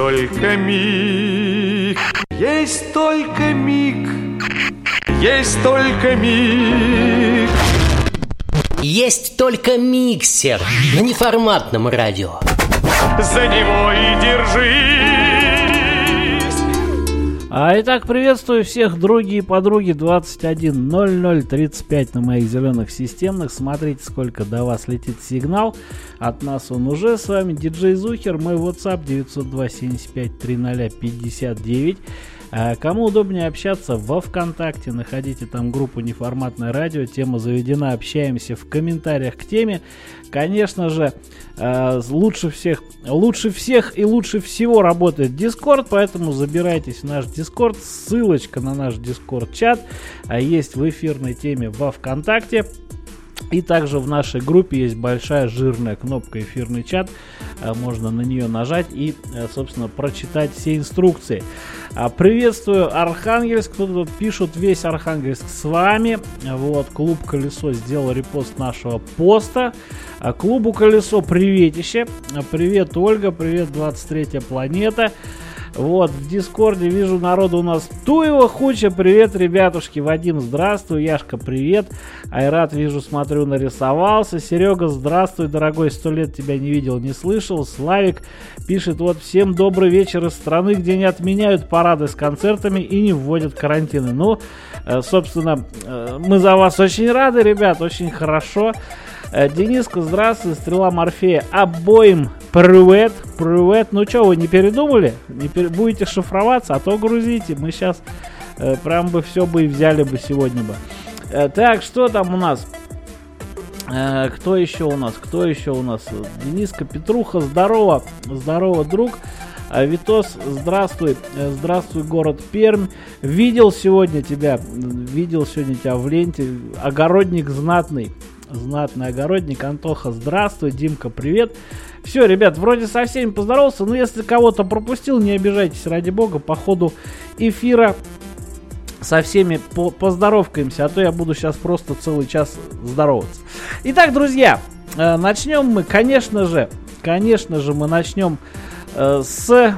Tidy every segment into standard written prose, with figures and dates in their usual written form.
только миг, есть только миг, есть только миг. Есть только миксер на неформатном радио. За него и держись. Итак, приветствую всех, други и подруги. 21:00:35 на моих зеленых системных. Смотрите, сколько до вас летит сигнал. От нас он уже. С вами диджей Зухер. Мой WhatsApp 902-75-00-59. Кому удобнее общаться, во ВКонтакте находите там группу «Неформатное радио», тема заведена, общаемся в комментариях к теме. Конечно же, лучше всех и лучше всего работает Discord, поэтому забирайтесь в наш Discord, ссылочка на наш Discord-чат есть в эфирной теме во ВКонтакте. И также в нашей группе есть большая жирная кнопка «Эфирный чат». Можно на нее нажать и, собственно, прочитать все инструкции. Приветствую Архангельск. Тут пишут: весь Архангельск с вами. Вот, клуб «Колесо» сделал репост нашего поста. Клубу «Колесо» приветище. Привет, Ольга. Привет, 23-я планета. Вот, в Дискорде вижу, народу у нас туева куча. Привет, ребятушки. Вадим, здравствуй. Яшка, привет. Айрат, вижу, смотрю, нарисовался. Серега, здравствуй, дорогой. 100 лет тебя не видел, не слышал. Славик пишет: вот, всем добрый вечер из страны, где не отменяют парады с концертами и не вводят карантины. Ну, собственно, мы за вас очень рады, ребят, очень хорошо. Дениска, здравствуй. Стрела Морфея, обоим привет, привет. Ну что, вы не передумали? Будете шифроваться, а то грузите. Мы сейчас прям бы все бы и взяли бы сегодня бы. Так, что там у нас? Кто еще у нас? Дениска, Петруха, здорово. Здорово, друг. Витос, здравствуй. Здравствуй, город Пермь. Видел сегодня тебя в ленте. Огородник знатный. Знатный огородник. Антоха, здравствуй. Димка, привет. Все, ребят, вроде со всеми поздоровался. Но если кого-то пропустил, не обижайтесь, ради бога. По ходу эфира со всеми поздоровкаемся. А то я буду сейчас просто целый час здороваться. Итак, друзья, начнем мы, конечно же, мы начнем с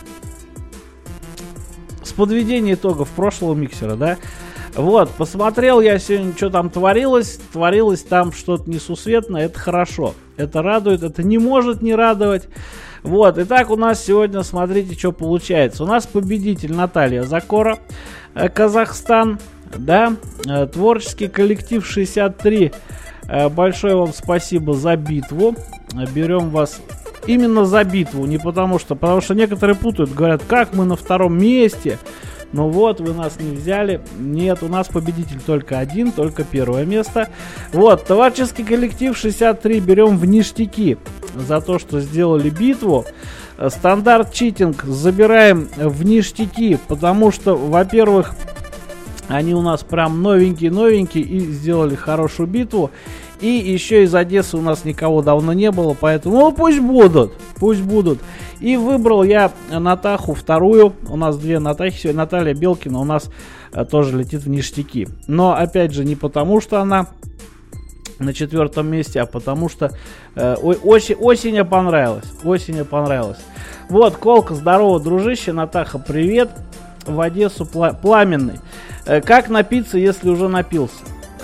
подведения итогов прошлого миксера, да. Вот, посмотрел я сегодня, что там творилось там что-то несусветное, это хорошо, это радует, это не может не радовать. Вот, итак, у нас сегодня, смотрите, что получается. У нас победитель Наталья Закора, Казахстан, да, творческий коллектив 63, большое вам спасибо за битву, берем вас именно за битву, не потому что некоторые путают, говорят, как мы на втором месте. Ну вот, вы нас не взяли. Нет, у нас победитель только один, только первое место. Вот, творческий коллектив 63 берем в ништяки за то, что сделали битву. Стандарт читинг забираем в ништяки, потому что, во-первых, они у нас прям новенькие и сделали хорошую битву. И еще из Одессы у нас никого давно не было, поэтому пусть будут. И выбрал я Натаху вторую. У нас две Натахи сегодня. Наталья Белкина у нас тоже летит в ништяки. Но опять же не потому, что она на 4 месте, а потому что осень понравилась. Вот, Колка, здорово, дружище. Натаха, привет. В Одессу пламенный. Как напиться, если уже напился?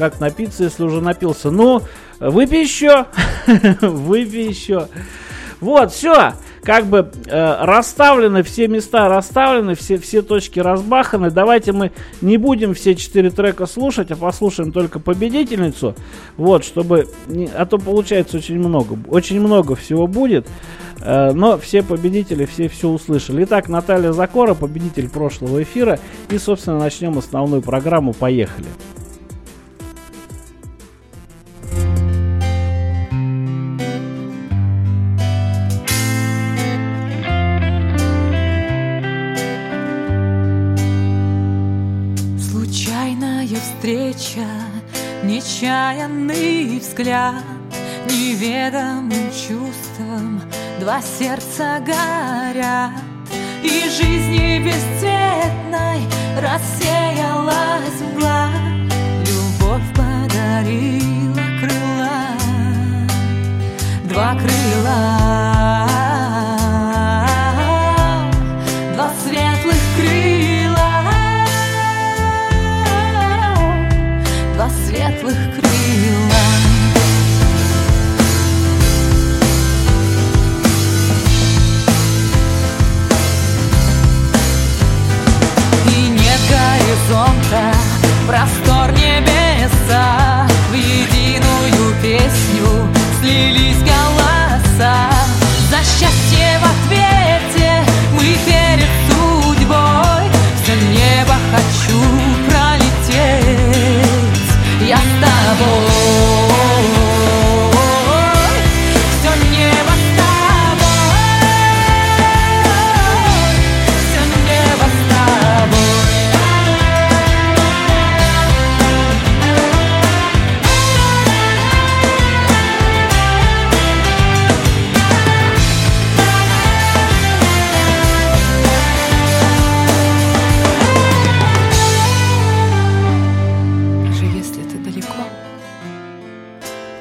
Ну, выпей еще. Вот, все. Как бы расставлены, все места расставлены, все точки разбаханы. Давайте мы не будем все 4 трека слушать, а послушаем только победительницу. Вот, чтобы... А то получается очень много всего будет. Но все победители, все услышали. Итак, Наталья Закора, победитель прошлого эфира. И, собственно, начнем основную программу. Поехали. Встреча, нечаянный взгляд, неведомым чувством два сердца горят, и жизни бесцветной рассеялась мгла. Любовь подарила крыла, два крыла.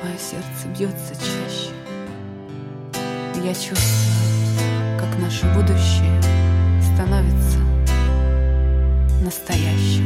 Мое сердце бьется чаще. Я чувствую, как наше будущее становится настоящим.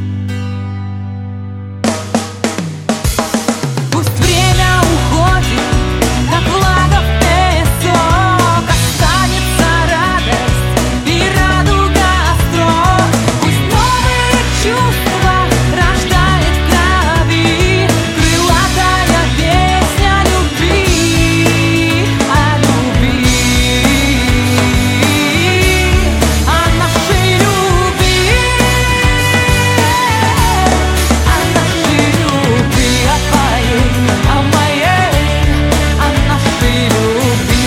Пусть время уходит, как влага в песок, останется радость и радуга остров. Пусть новые чувства рождает в крови крылатая песня любви, о любви, о нашей любви, о нашей любви, о твоей, о моей, о нашей любви.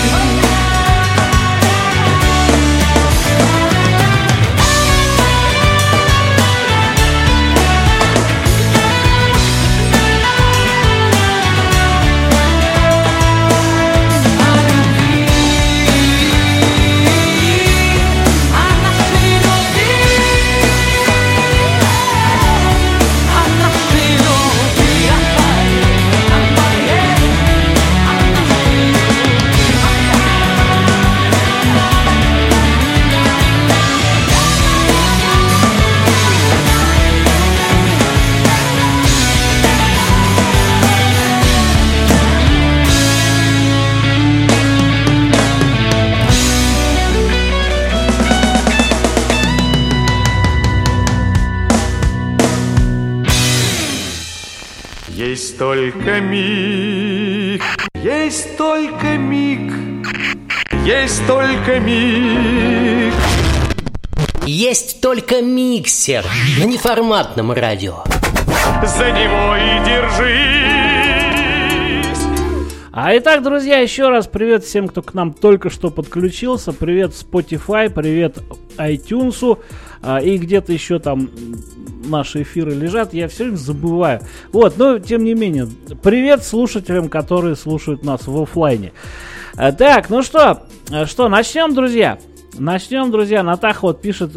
Есть только миг, есть только миг, есть только миг. Есть только миксер на неформатном радио. За него и держись. А итак, друзья, еще раз привет всем, кто к нам только что подключился. Привет Spotify, привет iTunes. И где-то еще там наши эфиры лежат, я все время забываю. Вот, но тем не менее, привет слушателям, которые слушают нас в офлайне. Так, ну что, начнем, друзья. Начнем, друзья. Натаха вот пишет,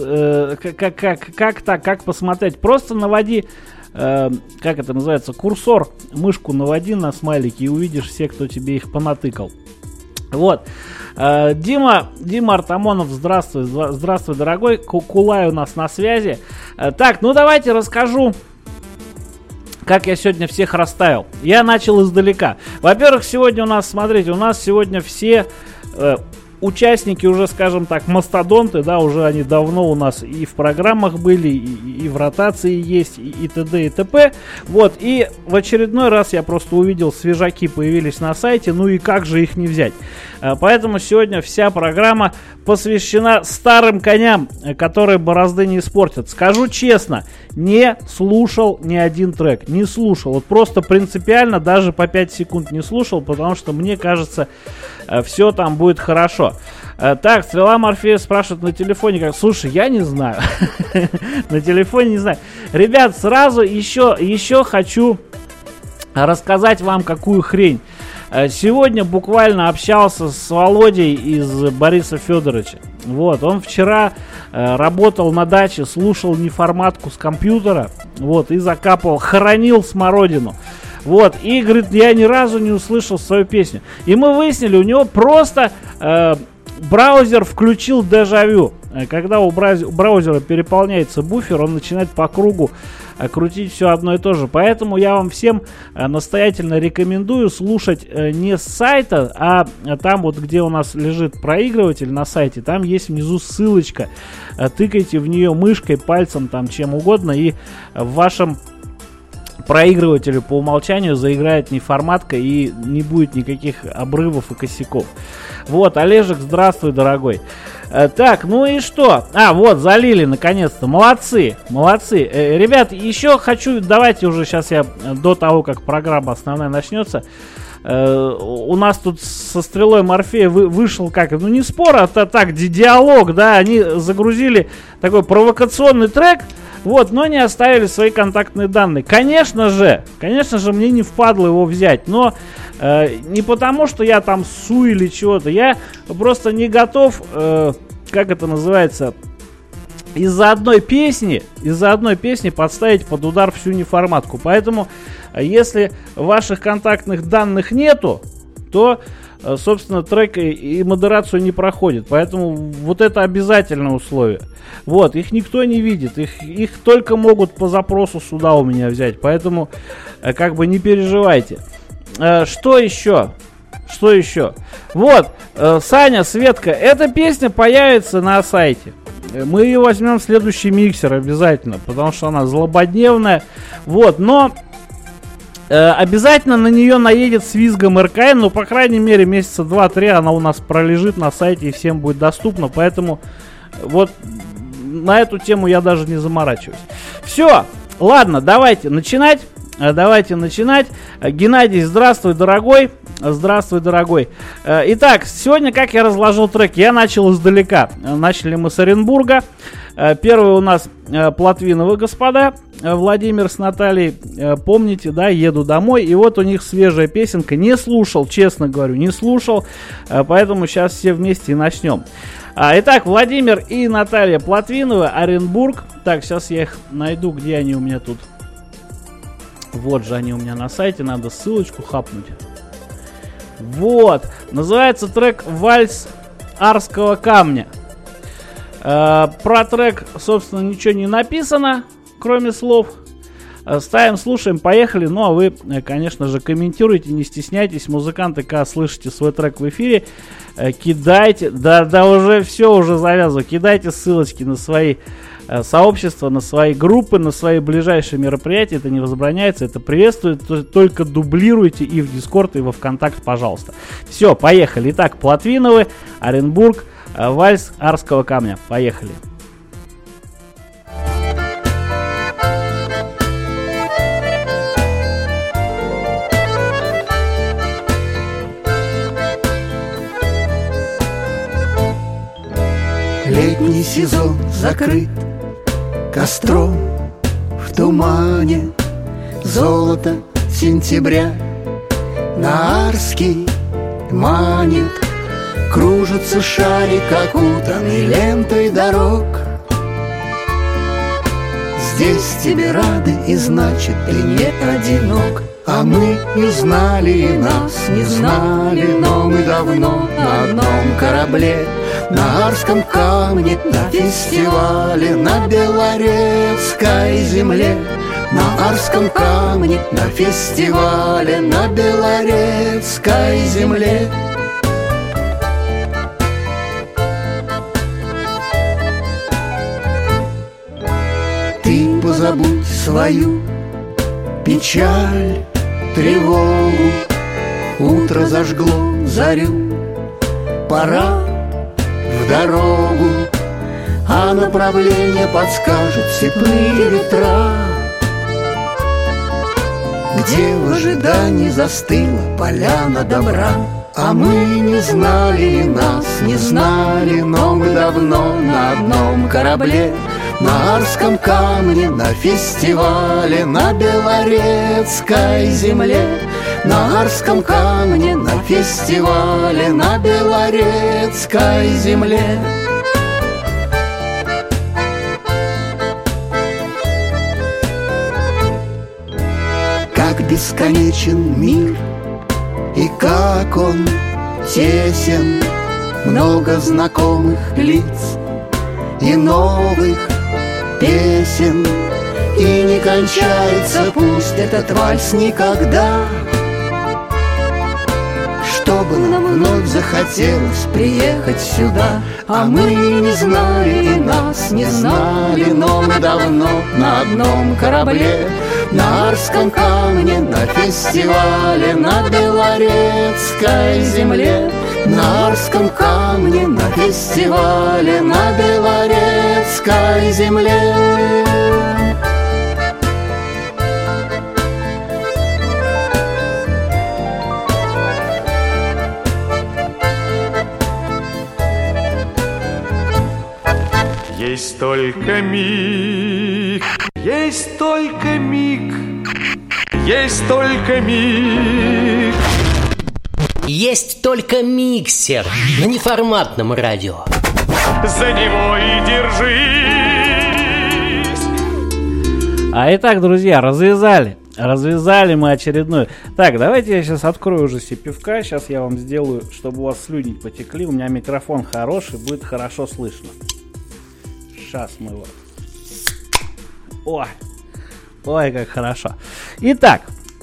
как посмотреть. Просто наводи, как это называется, курсор, мышку наводи на смайлики и увидишь все, кто тебе их понатыкал. Вот. Дима Артамонов, здравствуй, дорогой. Кулай у нас на связи. Так, ну давайте расскажу, как я сегодня всех расставил. Я начал издалека. Во-первых, сегодня у нас, смотрите, у нас сегодня все участники уже, скажем так, мастодонты, да, уже они давно у нас и в программах были, и в ротации есть, и т.д. и т.п. Вот, и в очередной раз я просто увидел, свежаки появились на сайте, ну и как же их не взять. Поэтому сегодня вся программа посвящена старым коням, которые борозды не испортят. Скажу честно, не слушал ни один трек, не слушал, вот просто принципиально даже по 5 секунд не слушал, потому что мне кажется, все там будет хорошо. Так, Стрела Морфея спрашивает на телефоне, как, слушай, я не знаю. На телефоне не знаю. Ребят, сразу еще хочу рассказать вам какую хрень. Сегодня буквально общался с Володей из Бориса Федоровича. Вот, он вчера работал на даче, слушал неформатку с компьютера, вот, и закапывал, хоронил смородину. Вот, и говорит, я ни разу не услышал свою песню. И мы выяснили, у него просто браузер включил дежавю. Когда у браузера переполняется буфер, он начинает по кругу крутить все одно и то же. Поэтому я вам всем настоятельно рекомендую слушать не с сайта, а там вот, где у нас лежит проигрыватель на сайте, там есть внизу ссылочка. Тыкайте в нее мышкой, пальцем, там чем угодно, и в вашем проигрывателю по умолчанию заиграет неформатка и не будет никаких обрывов и косяков. Вот, Олежек, здравствуй, дорогой. Так, ну и что? Вот, залили наконец-то. Молодцы. Ребят, еще хочу, давайте уже сейчас я, до того, как программа основная начнется, у нас тут со Стрелой Морфея вышел ну не спор, а так, диалог, да, они загрузили такой провокационный трек, вот, но не оставили свои контактные данные. Конечно же, мне не впадло его взять, но не потому, что я там су или чего-то, я просто не готов, как это называется, из-за одной песни подставить под удар всю неформатку. Поэтому, если ваших контактных данных нету, то, собственно, трек и модерацию не проходит. Поэтому вот это обязательное условие. Вот, их никто не видит. Их только могут по запросу сюда у меня взять. Поэтому, как бы, не переживайте. Что еще? Вот, Саня, Светка, эта песня появится на сайте. Мы ее возьмем в следующий миксер обязательно, потому что она злободневная. Вот, но обязательно на нее наедет с визгом РКН. Ну, по крайней мере, месяца 2-3 она у нас пролежит на сайте и всем будет доступна. Поэтому вот на эту тему я даже не заморачиваюсь. Все, ладно, давайте начинать. Геннадий, здравствуй, дорогой. Итак, сегодня, как я разложил трек, я начал издалека. Начали мы с Оренбурга. Первый у нас Плотвиновы, господа, Владимир с Натальей. Помните, да, еду домой. И вот у них свежая песенка. Не слушал, честно говорю, не слушал. Поэтому сейчас все вместе и начнем. Итак, Владимир и Наталья Плотвиновы, Оренбург. Так, сейчас я их найду, где они у меня тут. Вот же они у меня на сайте, надо ссылочку хапнуть. Вот, называется трек «Вальс Арского камня». Про трек, собственно, ничего не написано, кроме слов. Ставим, слушаем, поехали. Ну, а вы, конечно же, комментируйте, не стесняйтесь. Музыканты, когда слышите свой трек в эфире, кидайте, да уже все, уже завязываю. Кидайте ссылочки на свои сообщества, на свои группы, на свои ближайшие мероприятия. Это не возбраняется, это приветствует. Только дублируйте и в Дискорд, и во ВКонтакт, пожалуйста. Все, поехали. Итак, Плотвиновы, Оренбург, «Вальс Арского камня». Поехали. Летний сезон закрыт костром в тумане, золото сентября на Арский манит. Кружится шарик, окутанный лентой дорог. Здесь тебе рады, и значит ты не одинок. А мы не знали и нас не знали, но мы давно на одном корабле, на Арском камне, на фестивале, на Белорецкой земле. На Арском камне, на фестивале, на Белорецкой земле. Ты позабудь свою печаль, тревогу, утро зажгло зарю. Пора в дорогу, а направление подскажут степные ветра, где в ожидании застыла поляна добра. А мы не знали и нас не знали, но мы давно на одном корабле, на Арском камне, на фестивале, на Белорецкой земле. На Арском камне, на фестивале, на Белорецкой земле. Как бесконечен мир, и как он тесен, много знакомых лиц и новых песен. И не кончается пусть этот вальс никогда, чтобы нам вновь захотелось приехать сюда. А мы не знали и нас не знали, но мы давно на одном корабле, на Арском камне, на фестивале, на Белорецкой земле. На Арском камне, на фестивале, на Белорецкой земле. Есть только миг, есть только миг, есть только миг. Есть только миксер на неформатном радио. За него и держись. Итак, друзья, развязали мы очередную. Так, давайте я сейчас открою уже себе пивка. Сейчас я вам сделаю, чтобы у вас слюни потекли. У меня микрофон хороший, будет хорошо слышно. Сейчас мы его... Ой, как хорошо. Итак,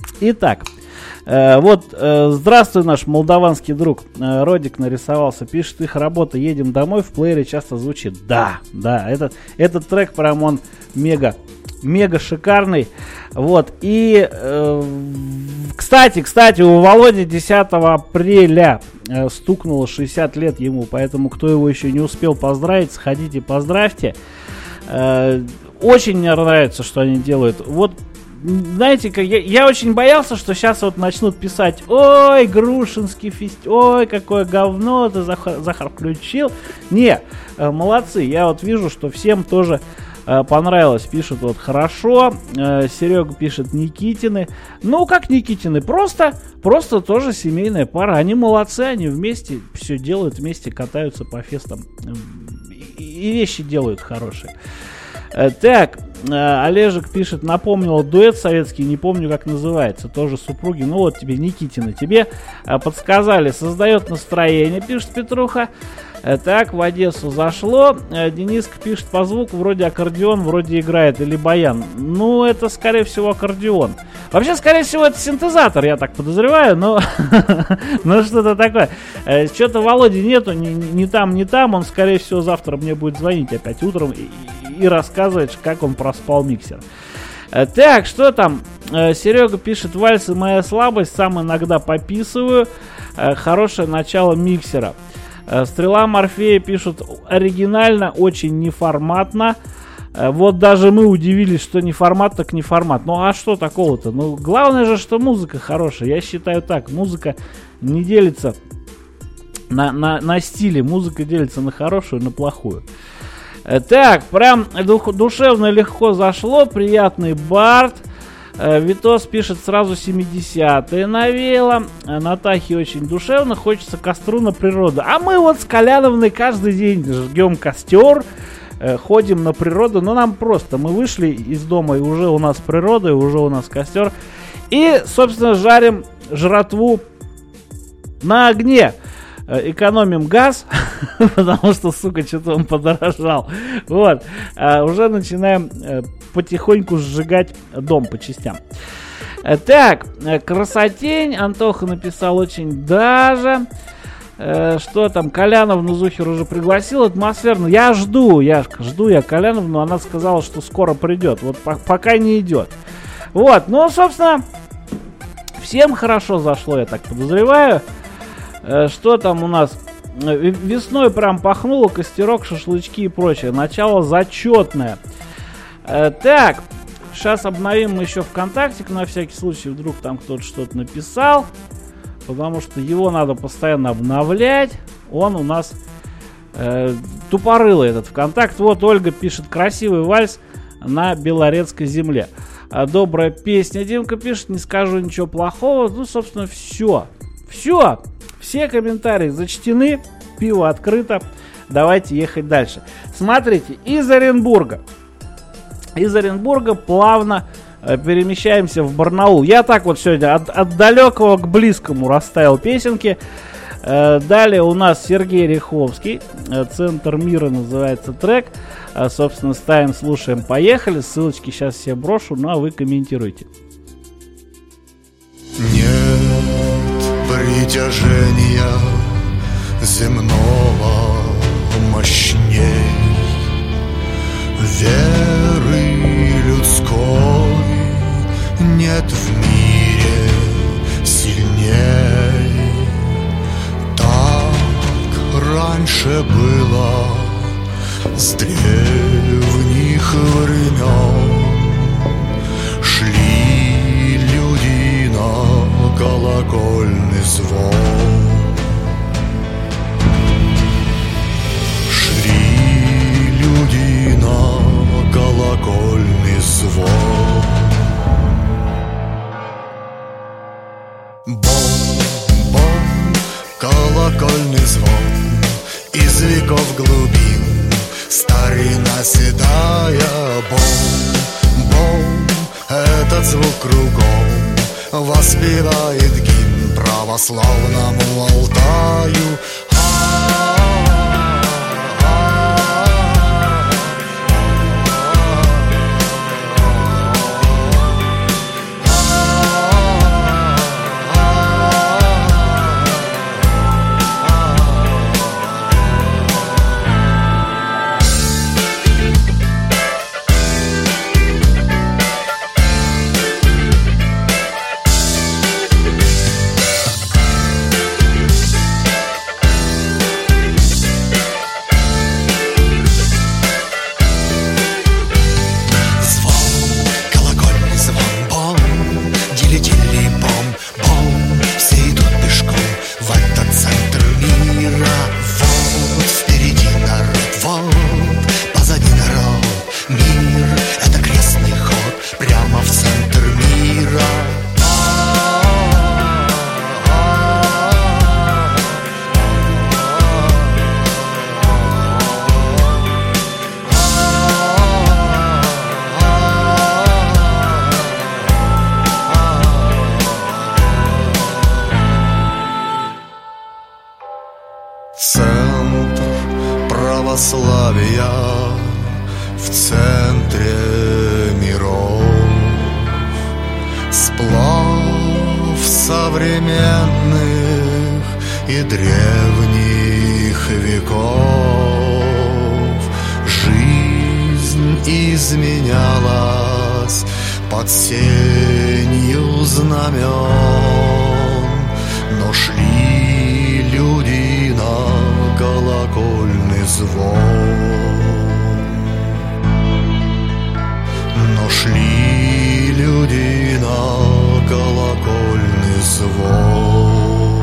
здравствуй, наш молдаванский друг. Родик нарисовался, пишет: их работа «Едем домой» в плеере часто звучит. Да, этот трек прям он мега шикарный. Вот, и кстати, у Володи 10 апреля стукнуло 60 лет ему, поэтому кто его еще не успел поздравить, сходите, поздравьте. Очень мне нравится, что они делают. Вот, знаете, я очень боялся, что сейчас вот начнут писать: ой, Грушинский фестиваль, ой, какое говно ты, Захар, включил. Не, молодцы, я вот вижу, что всем тоже понравилось, пишут вот хорошо. Серега пишет: Никитины. Ну, как Никитины, просто тоже семейная пара. Они молодцы, они вместе все делают, вместе катаются по фестам и вещи делают хорошие. Так, Олежек пишет: напомнил дуэт советский, не помню как называется, тоже супруги. Ну вот тебе, Никитина, тебе подсказали, создает настроение, пишет Петруха. Так, в Одессу зашло. Дениска пишет: по звуку вроде аккордеон, вроде играет, или баян. Ну, это скорее всего аккордеон. Вообще, скорее всего, это синтезатор, я так подозреваю, но что-то такое. Что-то Володи нету, ни там, он, скорее всего, завтра мне будет звонить опять утром и рассказывать, как он проспал миксер. Так, что там? Серега пишет: вальсы моя слабость, сам иногда пописываю. Хорошее начало миксера. Стрела Морфея пишут: оригинально, очень неформатно. Вот даже мы удивились, что не формат, так не формат. Ну а что такого-то? Ну главное же, что музыка хорошая. Я считаю так, музыка не делится на стиле, музыка делится на хорошую и на плохую. Так, прям душевно легко зашло, приятный бард. Витос пишет: сразу 70-е навеяло. Натахе очень душевно, хочется костру на природу. А мы вот с Коляновной каждый день жгем костер, ходим на природу. Но нам просто, мы вышли из дома, и уже у нас природа, и уже у нас костер. И, собственно, жарим жратву на огне. Экономим газ, потому что, сука, что-то он подорожал. Вот. Уже начинаем потихоньку сжигать дом по частям. Так, красотень. Антоха написал: очень даже. Что там? Коляновну Зухер уже пригласил. Атмосферно. Я жду я Коляновну. Она сказала, что скоро придет. Вот пока не идет. Вот. Ну, собственно, всем хорошо зашло, я так подозреваю. Что там у нас? Весной прям пахнуло, костерок, шашлычки и прочее. Начало зачетное. Так, сейчас обновим мы еще ВКонтактик, на всякий случай, вдруг там кто-то что-то написал. Потому что его надо постоянно обновлять. Он у нас тупорылый, этот ВКонтакт. Вот Ольга пишет: красивый вальс на белорецкой земле. Добрая песня, Димка пишет: не скажу ничего плохого. Ну, собственно, все. Все комментарии зачтены, пиво открыто. Давайте ехать дальше. Смотрите, из Оренбурга плавно перемещаемся в Барнаул. Я так вот сегодня от далекого к близкому расставил песенки. Далее у нас Сергей Риховский. «Центр мира» называется трек. Собственно, ставим, слушаем, поехали. Ссылочки сейчас все брошу, ну а вы комментируйте. Притяжения земного мощней, веры людской нет в мире сильней. Так раньше было с древних времен. Шли люди на колокольный звон. Шли люди на колокольный звон. Бом-бом, колокольный звон из веков глубин, старина седая. Бом-бом, этот звук кругом воспевает гимн православному Алтаю. Центр православия в центре миров, сплав современных и древних веков. Жизнь изменялась под сенью знамен, но шли люди на колокольный звон. Но шли люди на колокольный звон.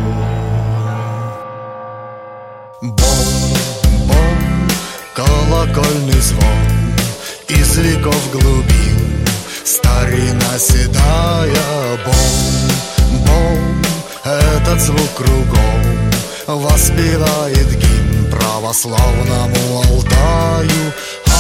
Бом-бом, колокольный звон из веков глубин, старина седая. Бом-бом, этот звук кругом воспевает гимн православному Алтаю.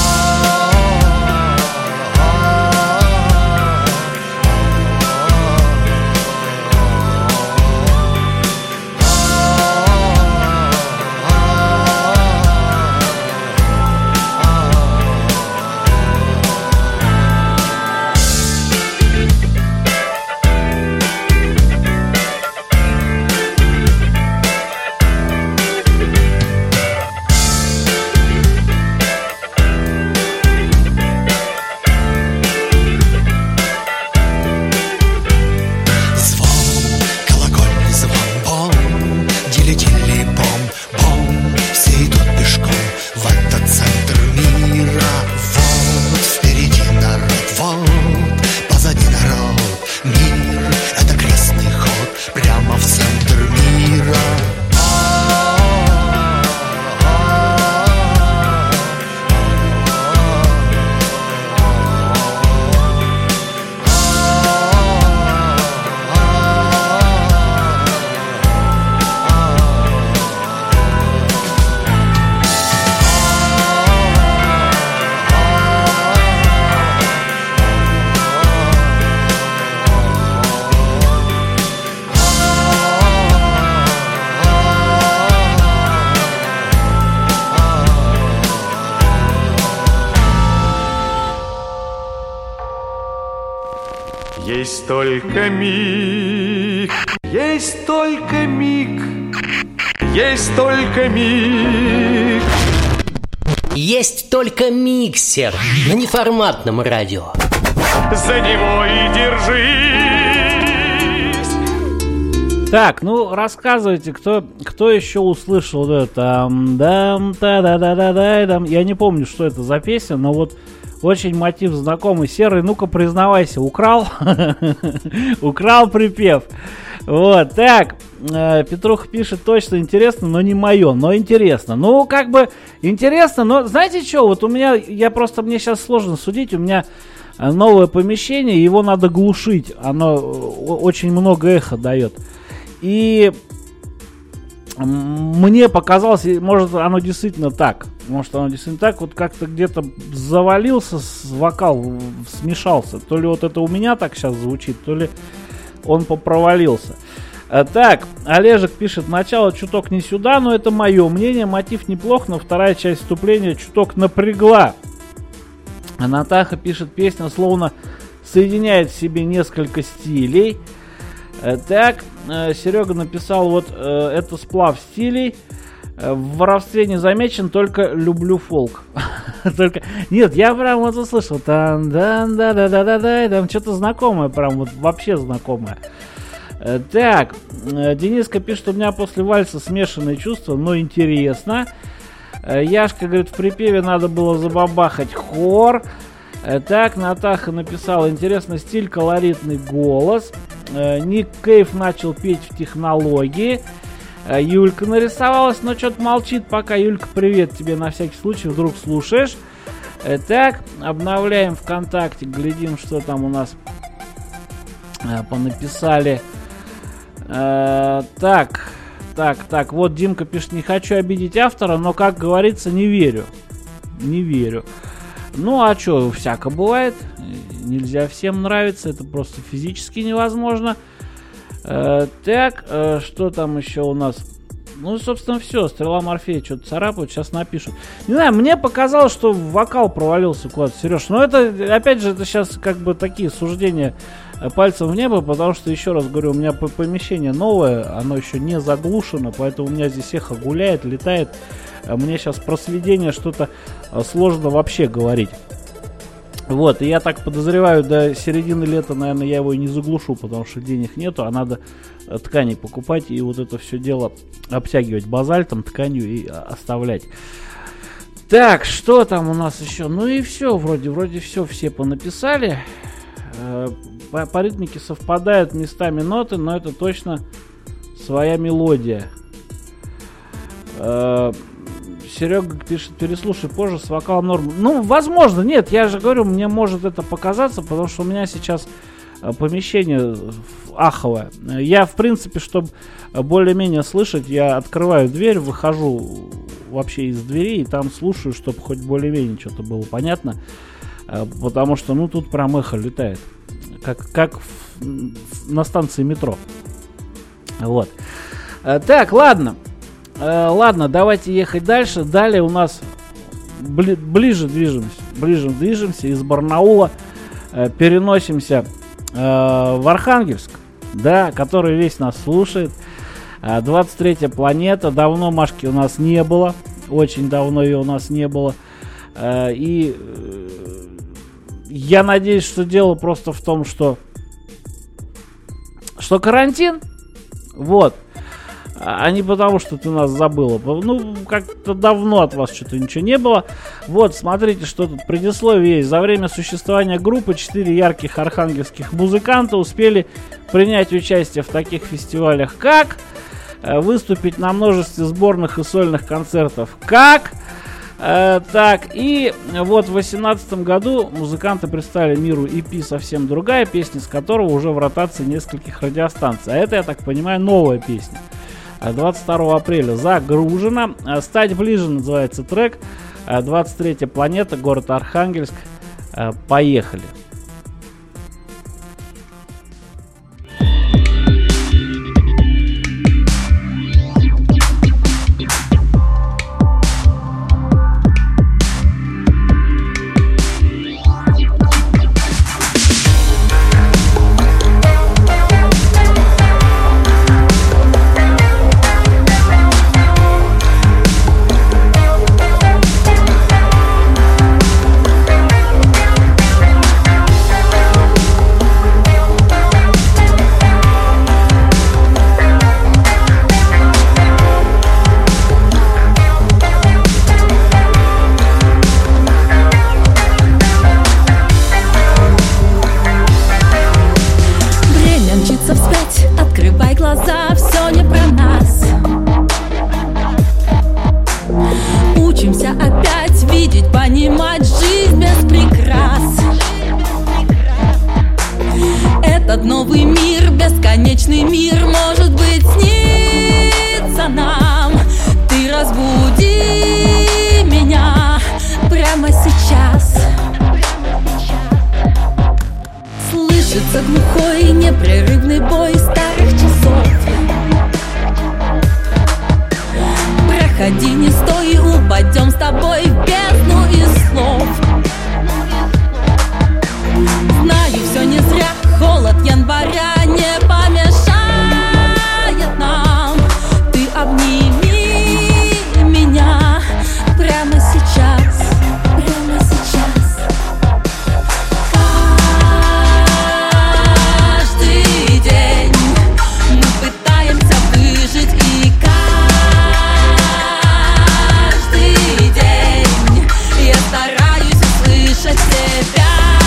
Есть только миг, есть только миг, есть только миг. Есть только миксер на неформатном радио. За него и держись. Так, ну рассказывайте, кто еще услышал это дам-та-да-да-да-да-дам. Я не помню, что это за песня, но вот очень мотив знакомый. Серый, ну-ка признавайся, украл? Украл припев. Вот, так, Петруха пишет, точно интересно, но не мое, но интересно. Ну, как бы интересно, но знаете что, вот у меня, мне сейчас сложно судить, у меня новое помещение, его надо глушить, оно очень много эха дает. И мне показалось, может оно действительно так. Может оно действительно так. Вот как-то где-то завалился вокал, смешался. То ли вот это у меня так сейчас звучит, то ли он попровалился. Так, Олежек пишет: начало чуток не сюда, но это мое мнение. Мотив неплох, но вторая часть вступления чуток напрягла. А Натаха пишет: песня словно соединяет в себе несколько стилей. Так, Серега написал: вот это сплав стилей. В воровстве не замечен, только люблю фолк. Только нет, я прям вот услышал. Там что-то знакомое, прям вот вообще знакомое. Так, Дениска пишет: у меня после вальса смешанные чувства, но интересно. Яшка говорит: в припеве надо было забабахать хор. Так, Натаха написала: интересный стиль, колоритный голос. Ник Кейв начал петь в технологии. Юлька нарисовалась, но что-то молчит пока. Юлька, привет тебе на всякий случай, вдруг слушаешь. Так, обновляем ВКонтакте, глядим, что там у нас понаписали. Так, вот Димка пишет: не хочу обидеть автора, но, как говорится, не верю. Не верю. Ну, а что, всяко бывает. Нельзя всем нравиться, это просто физически невозможно. Так, что там еще у нас? Ну, собственно, все. Стрела Морфея что-то царапают, сейчас напишут. Не знаю, мне показалось, что вокал провалился куда-то, Сереж. Но это, опять же, это сейчас как бы такие суждения пальцем в небо, потому что, еще раз говорю, у меня помещение новое, оно еще не заглушено, поэтому у меня здесь эхо гуляет, летает. Мне сейчас про сведение что-то сложно вообще говорить. Вот, и я так подозреваю, до середины лета, наверное, я его и не заглушу, потому что денег нету, а надо ткани покупать и вот это все дело обтягивать базальтом, тканью и оставлять. Так, что там у нас еще? Ну и все, вроде все понаписали. По ритмике совпадают местами ноты, но это точно своя мелодия. Серега пишет: переслушай позже, с вокалом норм. Ну, возможно, нет, я же говорю, мне может это показаться, потому что у меня сейчас помещение аховое. Я, в принципе, чтобы более-менее слышать, я открываю дверь, выхожу вообще из двери и там слушаю, чтобы хоть более-менее что-то было понятно. Потому что, ну, тут прям эхо летает. Как на станции метро. Вот. Так, ладно. Ладно, давайте ехать дальше. Далее у нас ближе движемся из Барнаула, переносимся в Архангельск, да, который весь нас слушает. 23-я планета. Давно Машки у нас не было, очень давно ее у нас не было. И я надеюсь, что дело просто в том, что карантин, вот. А не потому, что ты нас забыла. Ну, как-то давно от вас что-то ничего не было. Вот, смотрите, что тут предисловие есть. За время существования группы 4 ярких архангельских музыканта успели принять участие в таких фестивалях, как выступить на множестве сборных и сольных концертов, как так, и вот в 2018 году музыканты представили миру EP «Совсем другая», песня с которого уже в ротации нескольких радиостанций. А это, я так понимаю, новая песня. 22 апреля загружена. «Стать ближе» называется трек. 23-я планета, город Архангельск. Поехали. ходи, не стой, упадем с тобой в бездну из слов. Знаю, все не зря, холод января не помешает нам. Ты обними меня прямо сейчас, прямо сейчас. Каждый день мы пытаемся выжить, и каждый день я стараюсь услышать тебя.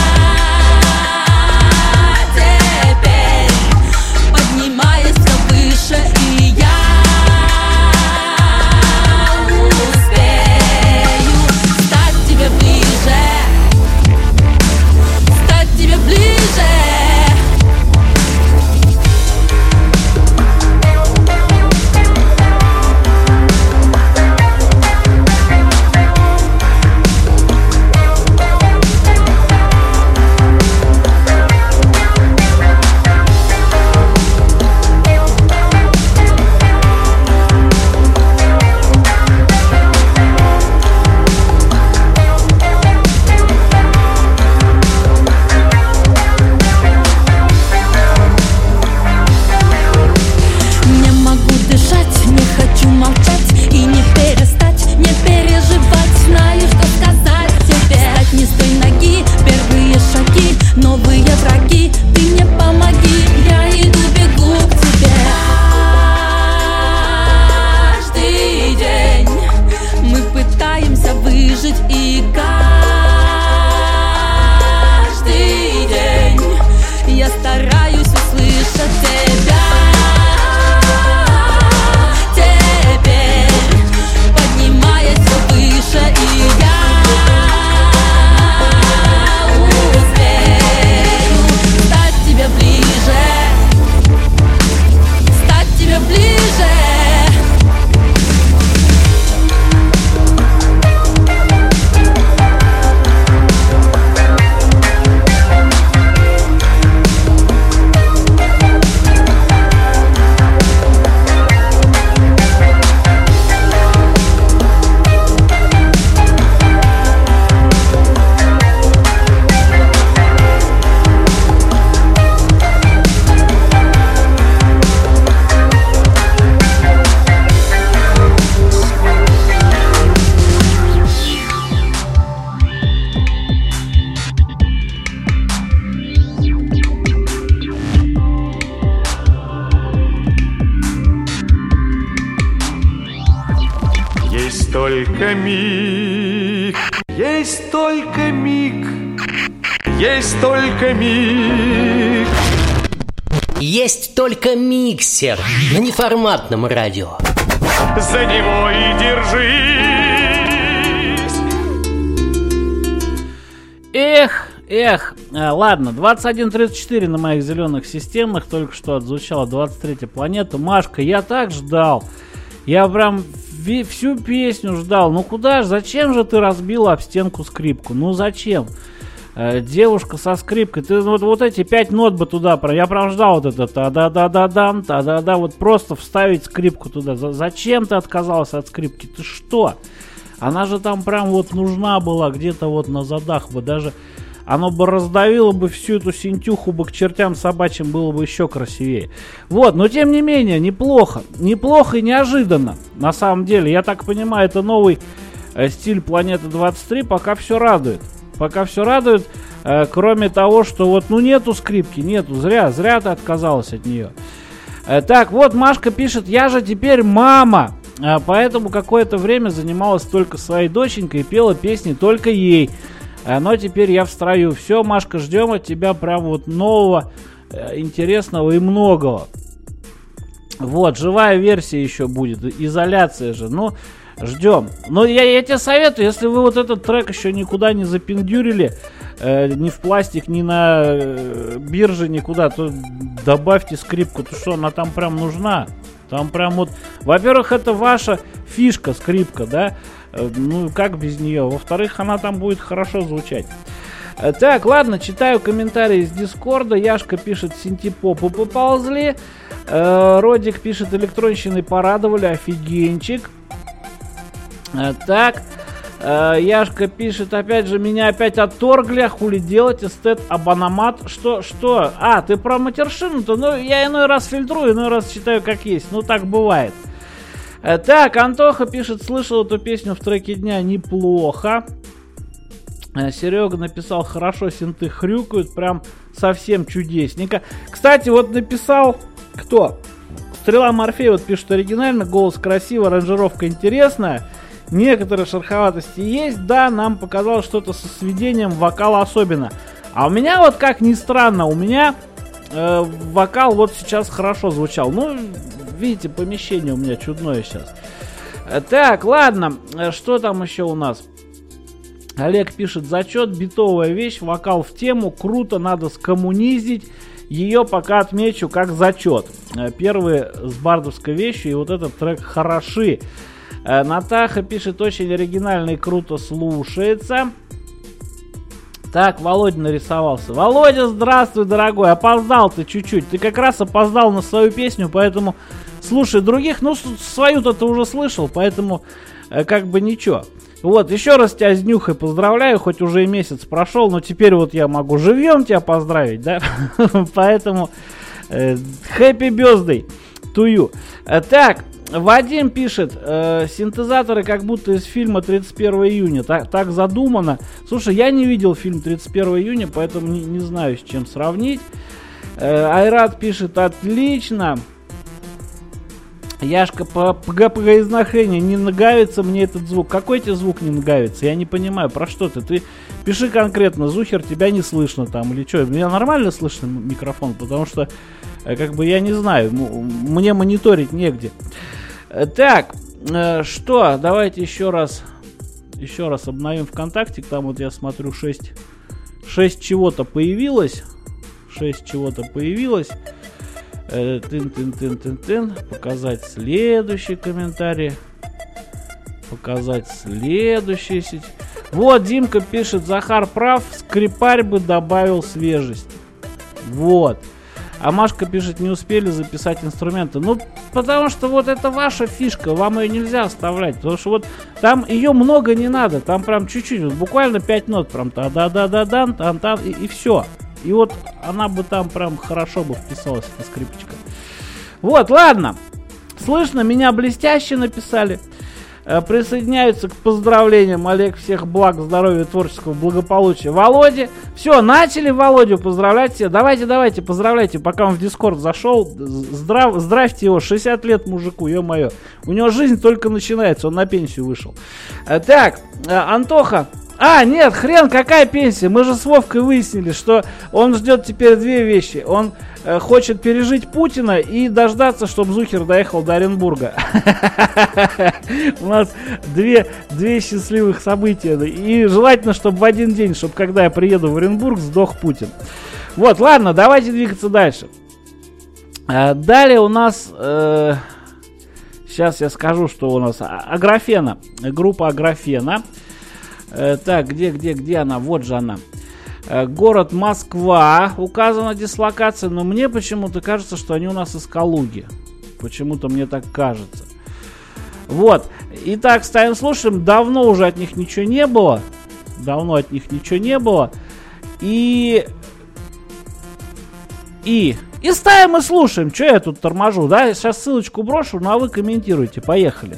только миг, есть только миг, есть только миг. Есть только миксер на неформатном радио. За него и держись. Эх, ладно, 21:34 на моих зеленых системах. Только что отзвучала 23-я планета. Машка, я так ждал. Я прям всю песню ждал. Ну куда же, зачем же ты разбила об стенку скрипку? Ну зачем? Девушка со скрипкой. Ты вот эти 5 нот бы туда. Я прям ждал вот это та-да-да-да-дам, та-да-да. Вот просто вставить скрипку туда. Зачем ты отказалась от скрипки? Ты что? Она же там прям вот нужна была где-то вот на задах бы. Даже оно бы раздавило бы всю эту синтюху бы к чертям собачьим, было бы еще красивее. Вот, но тем не менее, неплохо. Неплохо и неожиданно. На самом деле, я так понимаю, это новый стиль Планеты 23. Пока все радует. Пока все радует, кроме того, что вот, ну нету скрипки, нету. Зря ты отказалась от нее. Так, вот Машка пишет: я же теперь мама. Поэтому какое-то время занималась только своей доченькой и пела песни только ей. Но теперь я в строю. Все, Машка, ждем от тебя прям вот нового, интересного и многого. Вот, живая версия еще будет, изоляция же. Ну, ждем. Но я тебе советую, если вы вот этот трек еще никуда не запендюрили, ни в пластик, ни на бирже, никуда, то добавьте скрипку. То что, она там прям нужна. Там прям вот, во-первых, это ваша фишка, скрипка, да, ну как без нее, во-вторых, она там будет хорошо звучать. Так, ладно, читаю комментарии из Дискорда. Яшка пишет: синтепопу поползли. Родик пишет: электронщины порадовали, офигенчик. Так, Яшка пишет, опять же, меня опять отторгли, а хули делать, эстет, абономат, что? А, ты про матершину-то? Ну, я иной раз фильтрую, иной раз читаю как есть, ну, так бывает. Так, Антоха пишет, слышал эту песню в треке дня, неплохо. Серега написал, хорошо, синты хрюкают, прям совсем чудесненько. Кстати, вот написал, кто? Стрела Морфей вот пишет, оригинально, голос красивый, аранжировка интересная. Некоторые шероховатости есть, да, нам показалось что-то со сведением, вокала особенно. А у меня вот, как ни странно, у меня вокал вот сейчас хорошо звучал. Ну, видите, помещение у меня чудное сейчас. Так, ладно, что там еще у нас? Олег пишет, зачет, битовая вещь, вокал в тему, круто, надо скоммунизить. Ее пока отмечу как зачет. Первый с бардовской вещью, и вот этот трек хороши. Натаха пишет, очень оригинально и круто слушается. Так, Володя нарисовался. Володя, здравствуй, дорогой. Опоздал ты чуть-чуть. Ты как раз опоздал на свою песню, поэтому слушай других. Ну, свою-то ты уже слышал, поэтому как бы ничего. Вот, еще раз тебя с днюхой поздравляю, хоть уже и месяц прошел, но теперь вот я могу живьем тебя поздравить, да? Поэтому happy birthday to you. Так, Вадим пишет, синтезаторы как будто из фильма 31 июня, так задумано. Слушай, я не видел фильм 31 июня, поэтому не знаю, с чем сравнить. Айрат пишет, отлично. Яшка, по изношению, не нравится мне этот звук. Какой тебе звук не нравится? Я не понимаю, про что ты? Ты пиши конкретно, Зухер, тебя не слышно там или что? Меня нормально слышно микрофон, потому что, как бы, я не знаю, мне мониторить негде. Так, что, давайте еще раз обновим ВКонтакте. Там вот я смотрю 6 чего-то появилось. 6 чего-то появилось. Показать следующий комментарий. Показать следующий. Вот, Димка пишет, Захар прав, скрипарь бы добавил свежесть. Вот. А Машка пишет, не успели записать инструменты. Ну, потому что вот это ваша фишка, вам ее нельзя оставлять. Потому что вот там ее много не надо. Там прям чуть-чуть, вот, буквально 5 нот. Прям та-да-да-да-дан, тан-тан, и все. И вот она бы там прям хорошо бы вписалась, эта скрипочка. Вот, ладно. Слышно, меня блестяще написали. Присоединяются к поздравлениям. Олег, всех благ, здоровья, творческого благополучия. Володя. Все, начали Володю поздравлять все. Давайте, поздравляйте, пока он в Дискорд зашел. Здравьте его, 60 лет мужику, ё-моё. У него жизнь только начинается, он на пенсию вышел. Так, Антоха. Нет, хрен, какая пенсия? Мы же с Вовкой выяснили, что он ждет теперь две вещи. Он хочет пережить Путина и дождаться, чтобы Зухер доехал до Оренбурга. У нас две счастливых события. И желательно, чтобы в один день, чтобы когда я приеду в Оренбург, сдох Путин. Вот, ладно, давайте двигаться дальше. Далее у нас... Сейчас я скажу, что у нас. Аграфена. Группа Аграфена. Так, где она? Вот же она. Город Москва. Указана дислокация, но мне почему-то кажется, что они у нас из Калуги. Почему-то мне так кажется. Вот. Итак, ставим, слушаем. Давно уже от них ничего не было. И ставим и слушаем. Че я тут торможу, да? Сейчас ссылочку брошу, ну а вы комментируйте. Поехали.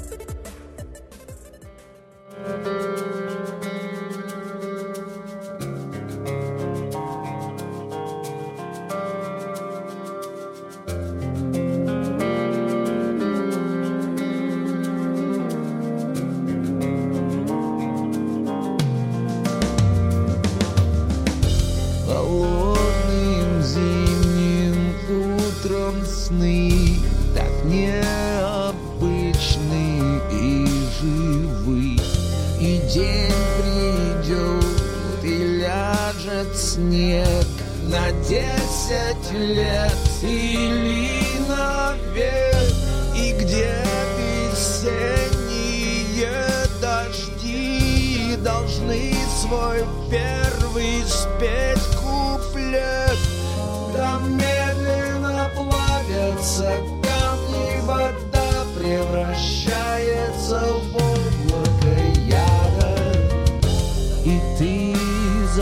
Камни, вода превращается в облако.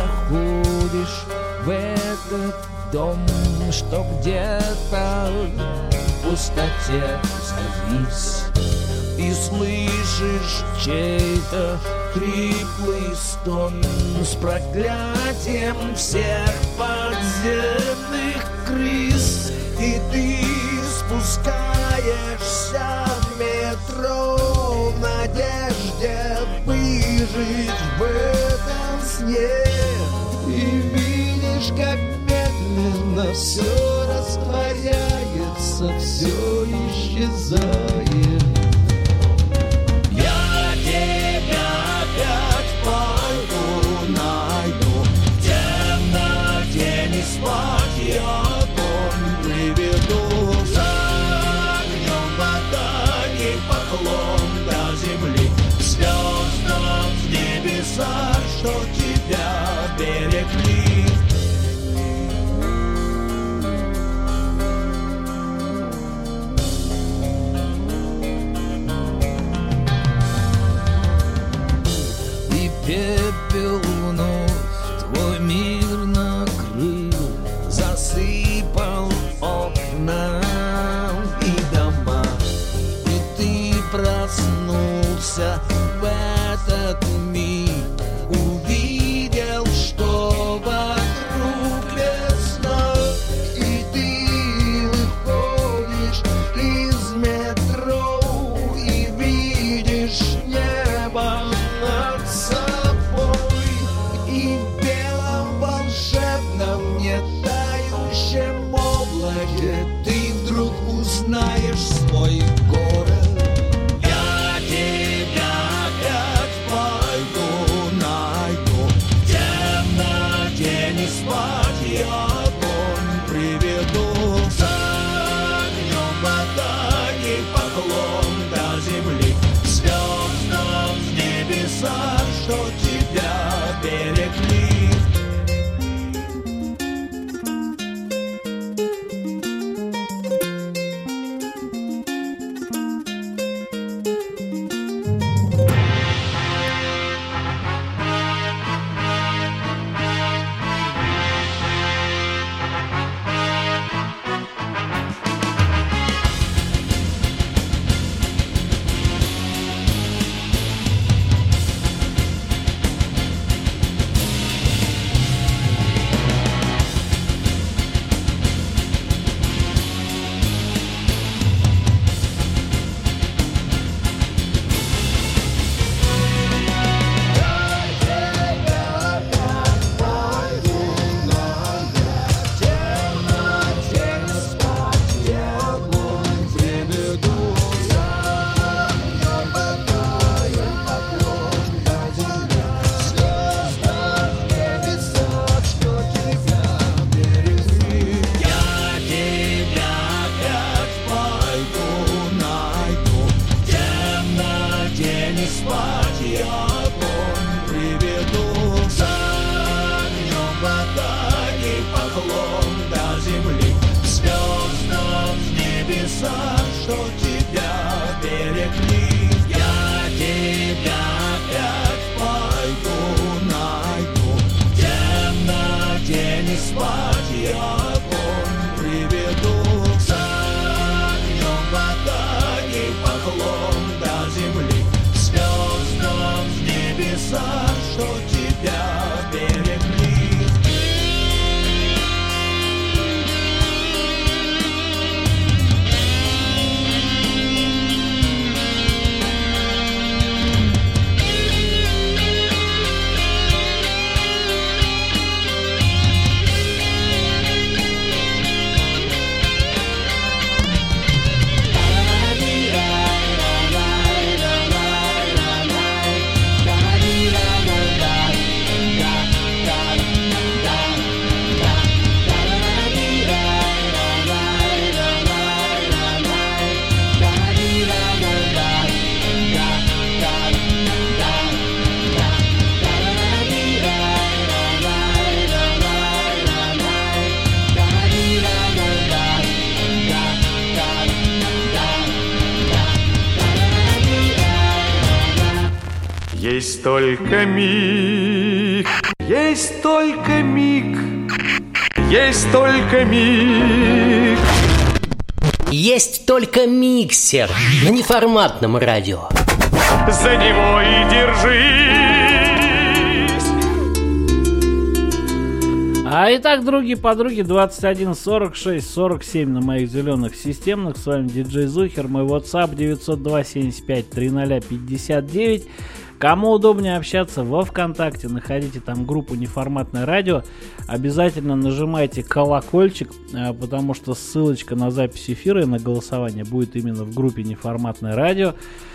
заходишь в этот дом, что где-то в пустоте завис, и слышишь чей-то хриплый стон с проклятием всех подземных крыс, и ты спускаешься в метро в надежде выжить в этом сне, и видишь, как медленно все растворяется, все исчезает. Я тебя опять пойду найду, в темноте не спать, я огонь приведу, за огнем вода и поклон до земли, звездам в небесах, что тебя берегли. Пепел вновь твой мир накрыл, засыпал окна и дома, и ты проснулся в этот миг, увидел, что вокруг весна, и ты выходишь из метро и видишь небо над собой, и в белом волшебном нетающем облаке ты вдруг узнаешь свой город. Я тебя опять пойду найду, в темноте не спать, я огонь приведу, за огнем вода и поклон до земли, звездам в небесах, что тебя берегли. Есть только миг, Есть только миг, есть только миг. Есть только миксер на неформатном радио. За него и держись. Итак, други подруги, 21 46 47 на моих зеленых системных. С вами диджей Зухер. Мой WhatsApp 902 75 30 59. Кому удобнее общаться во ВКонтакте, находите там группу «Неформатное радио». Обязательно нажимайте колокольчик, потому что ссылочка на запись эфира и на голосование будет именно в группе «Неформатное радио».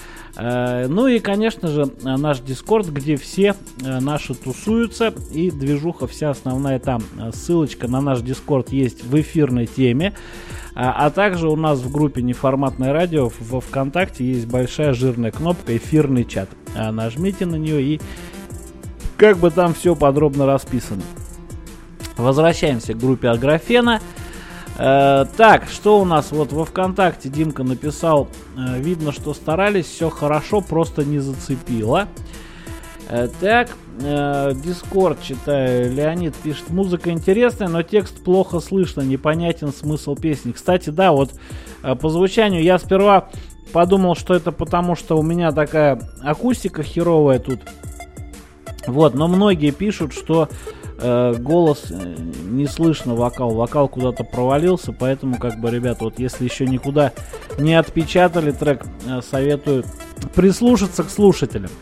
Ну и, конечно же, наш Дискорд, где все наши тусуются, и движуха вся основная там. Ссылочка на наш Дискорд есть в эфирной теме. А также у нас в группе «Неформатное радио» во ВКонтакте есть большая жирная кнопка «Эфирный чат». Нажмите на нее, и как бы там все подробно расписано. Возвращаемся к группе Аграфена. Так, что у нас вот во ВКонтакте? Димка написал: видно, что старались, все хорошо, просто не зацепило. Так, Дискорд читаю. Леонид пишет: музыка интересная, но текст плохо слышно, непонятен смысл песни. Кстати, да, вот по звучанию я сперва подумал, что это потому, что у меня такая акустика херовая тут. Вот, но многие пишут, что голос не слышно, вокал куда-то провалился, поэтому, как бы, ребята, вот если еще никуда не отпечатали трек, советую прислушаться к слушателям.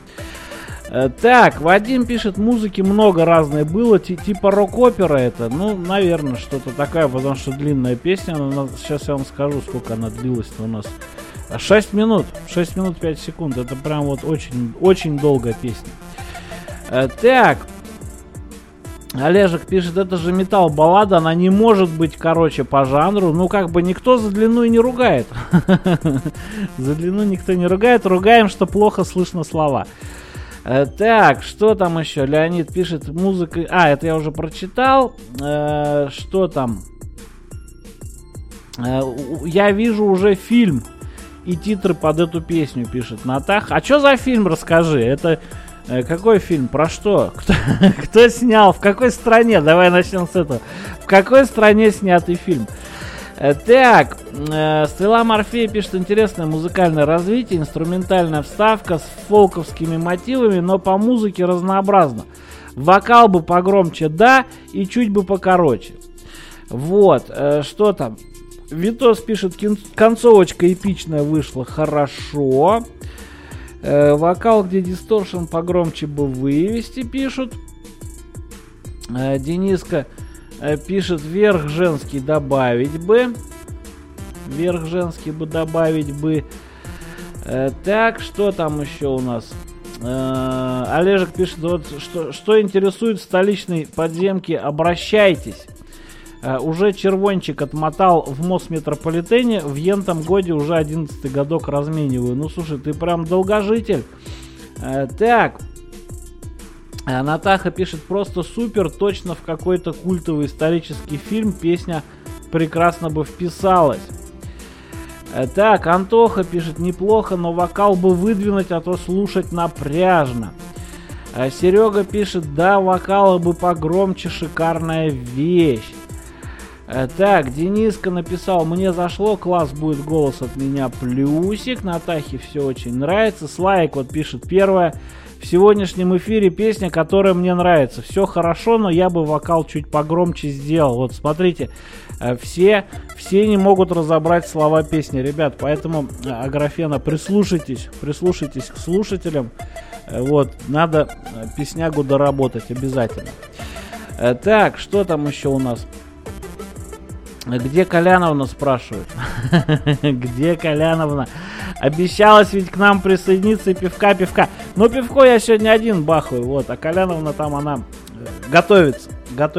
Так, Вадим пишет: музыки много разной было, типа рок-опера это, ну, наверное, что-то такое, потому что длинная песня, сейчас я вам скажу, сколько она длилась-то у нас. 6 минут 5 секунд, это прям вот очень, очень долгая песня. Так, Олежек пишет: это же металл-баллада, она не может быть короче по жанру. Ну, как бы никто за длину и не ругает. За длину никто не ругает, ругаем, что плохо слышно слова. Так, что там еще? Леонид пишет: музыка... это я уже прочитал. Что там? Я вижу уже фильм и титры под эту песню, пишет Натаха. А что за фильм, расскажи? Это... Какой фильм? Про что? Кто снял? В какой стране? Давай начнем с этого. В какой стране снятый фильм? Так, Стрела Морфея пишет: интересное музыкальное развитие, инструментальная вставка с фолковскими мотивами, но по музыке разнообразно. Вокал бы погромче, да, и чуть бы покороче. Вот, что там? Витос пишет: концовочка эпичная вышла, хорошо. Вокал, где дисторшн погромче бы вывести, пишут. Дениска пишет: верх женский добавить бы. Верх женский бы добавить бы. Так, что там еще у нас? Олежек пишет: вот, что интересует в столичной подземке, обращайтесь. Уже червончик отмотал в Мосметрополитене, в ентом годе уже 11-й годок размениваю. Ну, слушай, ты прям долгожитель. Так, Натаха пишет: просто супер, точно в какой-то культовый исторический фильм песня прекрасно бы вписалась. Так, Антоха пишет: неплохо, но вокал бы выдвинуть, а то слушать напряжно. Серега пишет: да, вокалы бы погромче, шикарная вещь. Так, Дениска написал: мне зашло, класс, будет голос от меня, плюсик. Натахе все очень нравится. Слайк вот пишет: первая в сегодняшнем эфире песня, которая мне нравится. Все хорошо, но я бы вокал чуть погромче сделал. Вот смотрите, все не могут разобрать слова песни, ребят, поэтому, Аграфена, прислушайтесь к слушателям. Вот, надо песнягу доработать обязательно. Так, что там еще у нас? Где Коляновна, спрашивают? Где Коляновна? Обещалась ведь к нам присоединиться и пивка. Но пивко я сегодня один бахаю, вот. А Коляновна там, она готовится.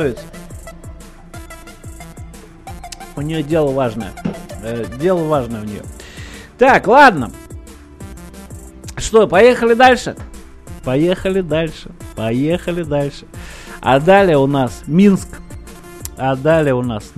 У нее дело важное. Дело важное у нее. Так, ладно. Что, поехали дальше? Поехали дальше. А далее у нас Минск. А далее у нас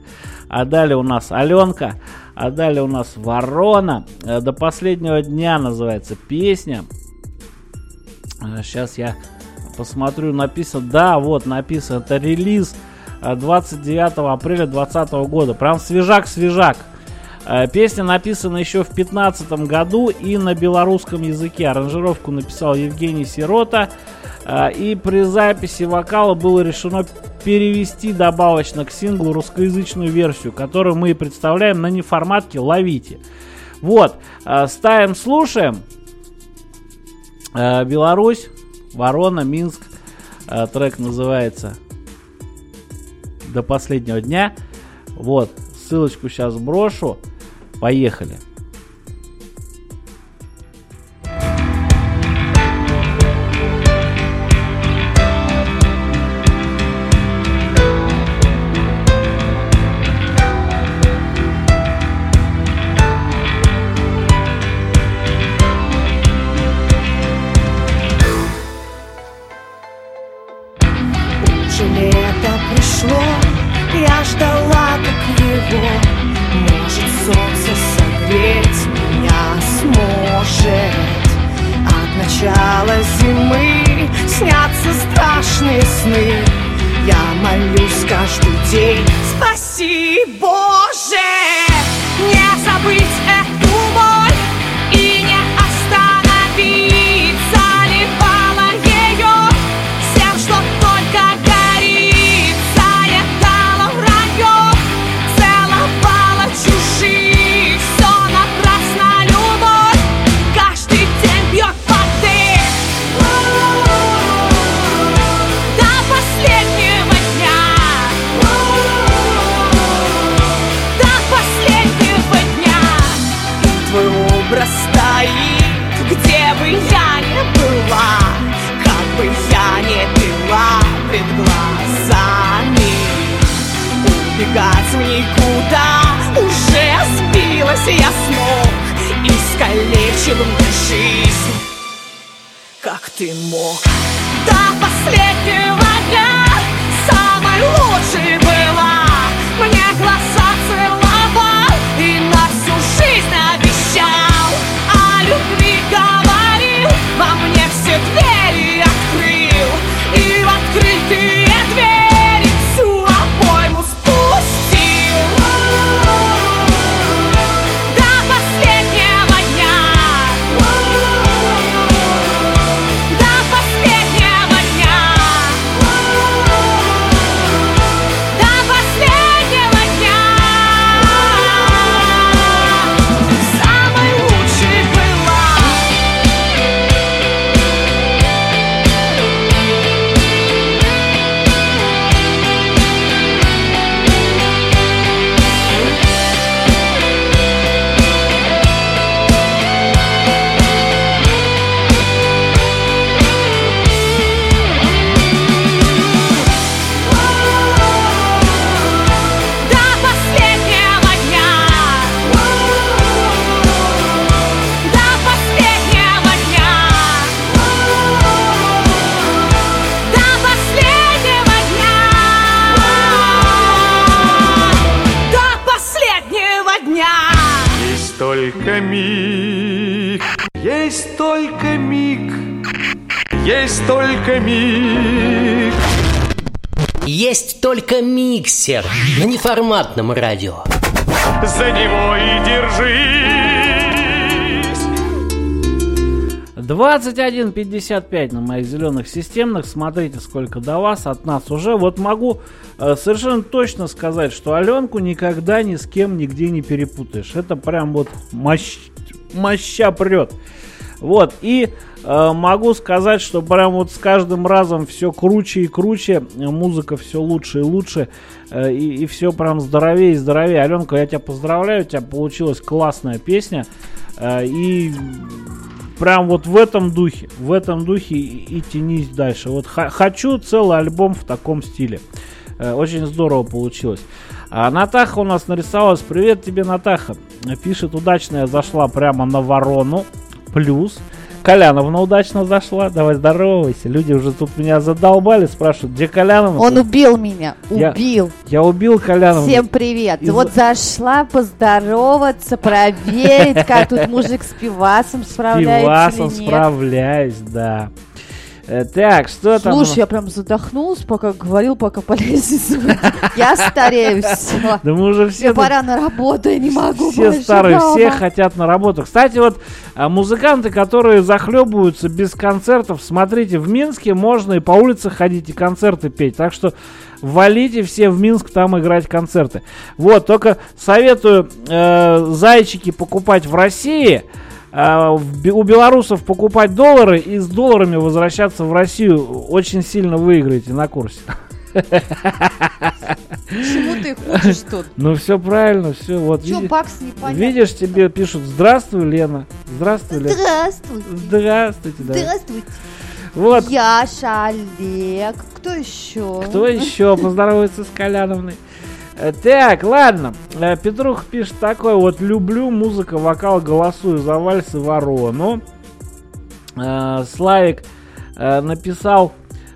Аленка. А далее у нас Ворона. До последнего дня называется песня. Сейчас я посмотрю, написано. Да, вот написано. Это релиз 29 апреля 2020 года. Прям свежак-свежак. Песня написана еще в 2015 году и на белорусском языке. Аранжировку написал Евгений Сирота. И при записи вокала было решено перевести добавочно к синглу русскоязычную версию, которую мы и представляем на неформатке «Ловите». Вот, ставим, слушаем. Беларусь, Ворона, Минск. Трек называется «До последнего дня». Вот, ссылочку сейчас брошу. Поехали. Лето пришло, я ждала как его. Может, солнце согреть меня сможет. От начала зимы снятся страшные сны. Я молюсь каждый день: спаси, Боже, не забыть эту боль и не остановить. Заливала ее всем, что только горит. Заедала вранье, целовала чужих. Все напрасно, любовь каждый день бьет под дых. До последнего дня, до последнего дня. И твой образ стоит, где бы я ни была, как бы я ни пила пред глазами. Убегать в никуда, уже сбилась я с ног, искалечил мне жизнь. Как ты мог? До последнего дня самой лучшей была. Мне глаза целовал и на всю жизнь обещал. О любви говорил, во мне все двери открыл. И в открытые двери всю обойму спустил. До последнего дня, до последнего дня, до последнего дня. Самой лучшей была. До последнего дня, до последнего дня, до последнего дня, до последнего дня. Есть только миг, есть только миг, есть только миг. Есть только миксер на неформатном радио. За него и держись. 21:55 на моих зеленых системных. Смотрите, сколько до вас, от нас уже. Вот могу совершенно точно сказать, что Аленку никогда ни с кем нигде не перепутаешь. Это прям вот моща прет. Вот, и могу сказать, что прям вот с каждым разом все круче и круче, музыка все лучше и лучше, и все прям здоровее и здоровее. Аленка, я тебя поздравляю, у тебя получилась классная песня, и прям вот в этом духе и тянись дальше. Вот хочу целый альбом в таком стиле. Очень здорово получилось. Натаха у нас нарисовалась. Привет тебе, Натаха. Пишет: удачно я зашла прямо на Ворону. Плюс. Коляновна удачно зашла. Давай здоровайся. Люди уже тут меня задолбали, спрашивают, где Коляновна? Он убил меня. Убил. Я убил Коляновну. Всем привет. Вот зашла поздороваться, проверить, как тут мужик с пивасом справляется. С пивасом справляюсь, да. Так, что там? Слушай, я прям задохнулась, пока говорил, пока по лестнице. Я старею, все. Да мы уже все... Мне пора на работу, я не могу Все больше старые, дома. все хотят на работу. Кстати, вот музыканты, которые захлебываются без концертов, смотрите, в Минске можно и по улице ходить, и концерты петь. Так что валите все в Минск, там играть концерты. Вот, только советую зайчики покупать в России, у белорусов покупать доллары и с долларами возвращаться в Россию. Очень сильно выиграете на курсе. Почему ты хочешь тут? Ну все правильно, все. Вот Чё, бакс непонятно. видишь, тебе пишут: здравствуй, Лена. Здравствуй, Лена. Здравствуйте. Здравствуйте, да. Здравствуйте. Вот. Яша, Олег. Кто еще? Кто еще поздоровается с Коляновной? Так, ладно. Петрух пишет такой вот: люблю музыка, вокал, голосую за вальсы Ворону. Славик написал,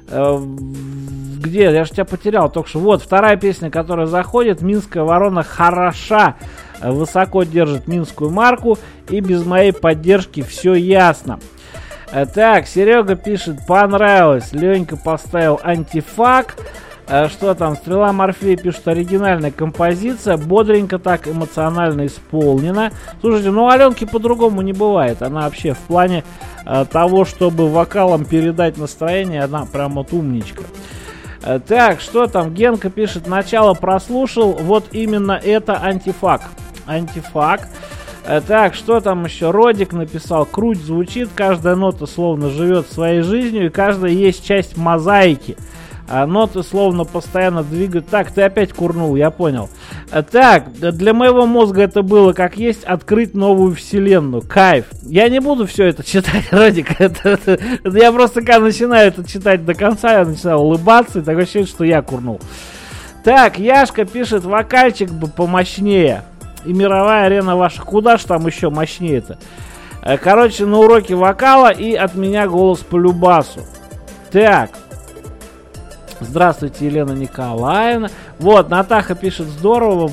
где? Я же тебя потерял только что. Вот, вторая песня, которая заходит. Минская Ворона хороша. Высоко держит минскую марку. И без моей поддержки все ясно. Так, Серега пишет: понравилось. Ленька поставил антифак. Что там? Стрела Морфея пишет: оригинальная композиция. Бодренько так, эмоционально исполнена. Слушайте, ну Аленки по-другому не бывает. Она вообще в плане того, чтобы вокалом передать настроение, она прям вот умничка. Так, что там? Генка пишет: начало прослушал. Вот именно это антифак. Антифак. Так, что там еще? Родик написал: круть звучит, каждая нота словно живет своей жизнью, и каждая есть часть мозаики. Ноты словно постоянно двигают. Так, ты опять курнул, я понял. Так, для моего мозга это было как есть открыть новую вселенную. Кайф. Я не буду все это читать, Родик. Я просто когда начинаю это читать до конца, я начинаю улыбаться, и такое ощущение, что я курнул. Так, Яшка пишет: вокальчик бы помощнее. И мировая арена ваша. Куда ж там еще мощнее-то? Короче, на уроке вокала и от меня голос по любасу. Так. Здравствуйте, Елена Николаевна. Вот, Натаха пишет: здорово,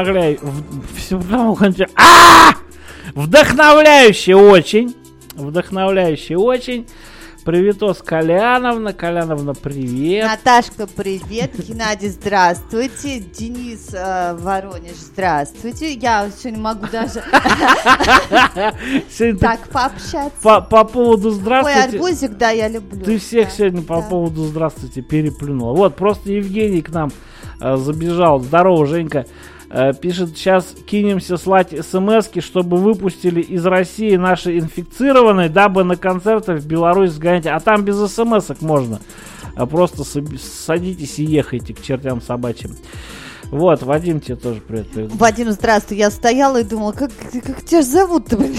вдохновляюще очень. Вдохновляюще очень. Приветос, Коляновна. Коляновна, привет. Наташка, привет. Геннадий, здравствуйте. Денис Воронеж, здравствуйте. Я сегодня могу даже так пообщаться. По поводу здравствуйте. Ой, арбузик, да, я люблю. Ты всех сегодня по поводу здравствуйте переплюнула. Вот, просто Евгений к нам забежал. Здорово, Женька. Пишет: сейчас кинемся слать смс-ки, чтобы выпустили из России наши инфицированные, дабы на концерты в Беларусь сгонять. А там без смс-ок можно. Просто садитесь и ехайте к чертям собачьим. Вот, Вадим, тебе тоже привет. Вадим, здравствуй. Я стояла и думала, как тебя зовут-то, блин?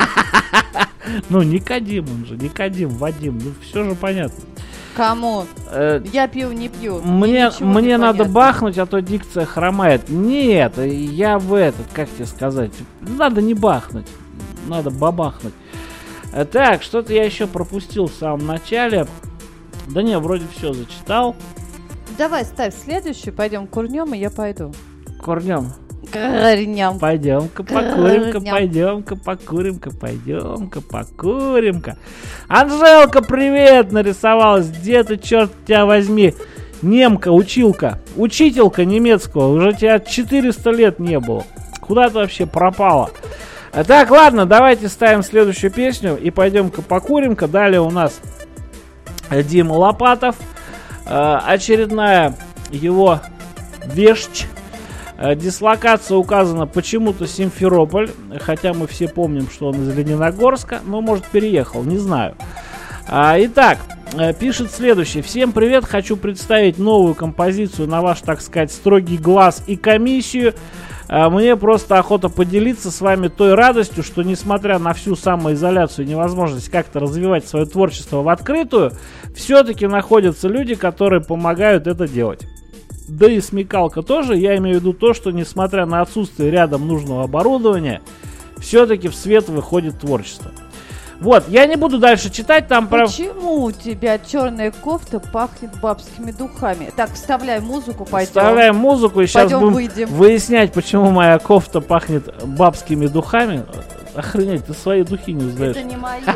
Ну, Никодим, он же, Никодим, Вадим, ну все же понятно. Кому? Я пью, не пью. Мне надо бахнуть, а то дикция хромает. Нет, я в этот, как тебе сказать, надо не бахнуть, надо бабахнуть. Так, что-то я еще пропустил в самом начале. Да не, вроде все зачитал. Давай, ставь следующую, пойдем курнем, и я пойду. Курнем. Курнем. Пойдем-ка покурим-ка, пойдем-ка покурим-ка, пойдем-ка покурим-ка. Анжелка, привет, нарисовалась. Где ты, черт тебя возьми? Немка, училка, учителька немецкого. Уже тебя 400 лет не было. Куда ты вообще пропала? Так, ладно, давайте ставим следующую песню и пойдем-ка покурим-ка. Далее у нас Дима Лопатов. Очередная его вещь. Дислокация указана почему-то Симферополь, хотя мы все помним, что он из Лениногорска, но может переехал, не знаю. Итак, пишет следующее: всем привет, хочу представить новую композицию на ваш, так сказать, строгий глаз и комиссию. Мне просто охота поделиться с вами той радостью, что несмотря на всю самоизоляцию и невозможность как-то развивать свое творчество в открытую, все-таки находятся люди, которые помогают это делать. Да и смекалка тоже. Я имею в виду то, что несмотря на отсутствие рядом нужного оборудования, все-таки в свет выходит творчество. Вот, я не буду дальше читать, там прям... Почему у тебя черная кофта пахнет бабскими духами? Так, вставляй музыку, пойдем. Вставляем музыку, и сейчас пойдем будем выйдем. выяснять, почему моя кофта пахнет бабскими духами. Охренеть, ты свои духи не узнаешь. Это не мои.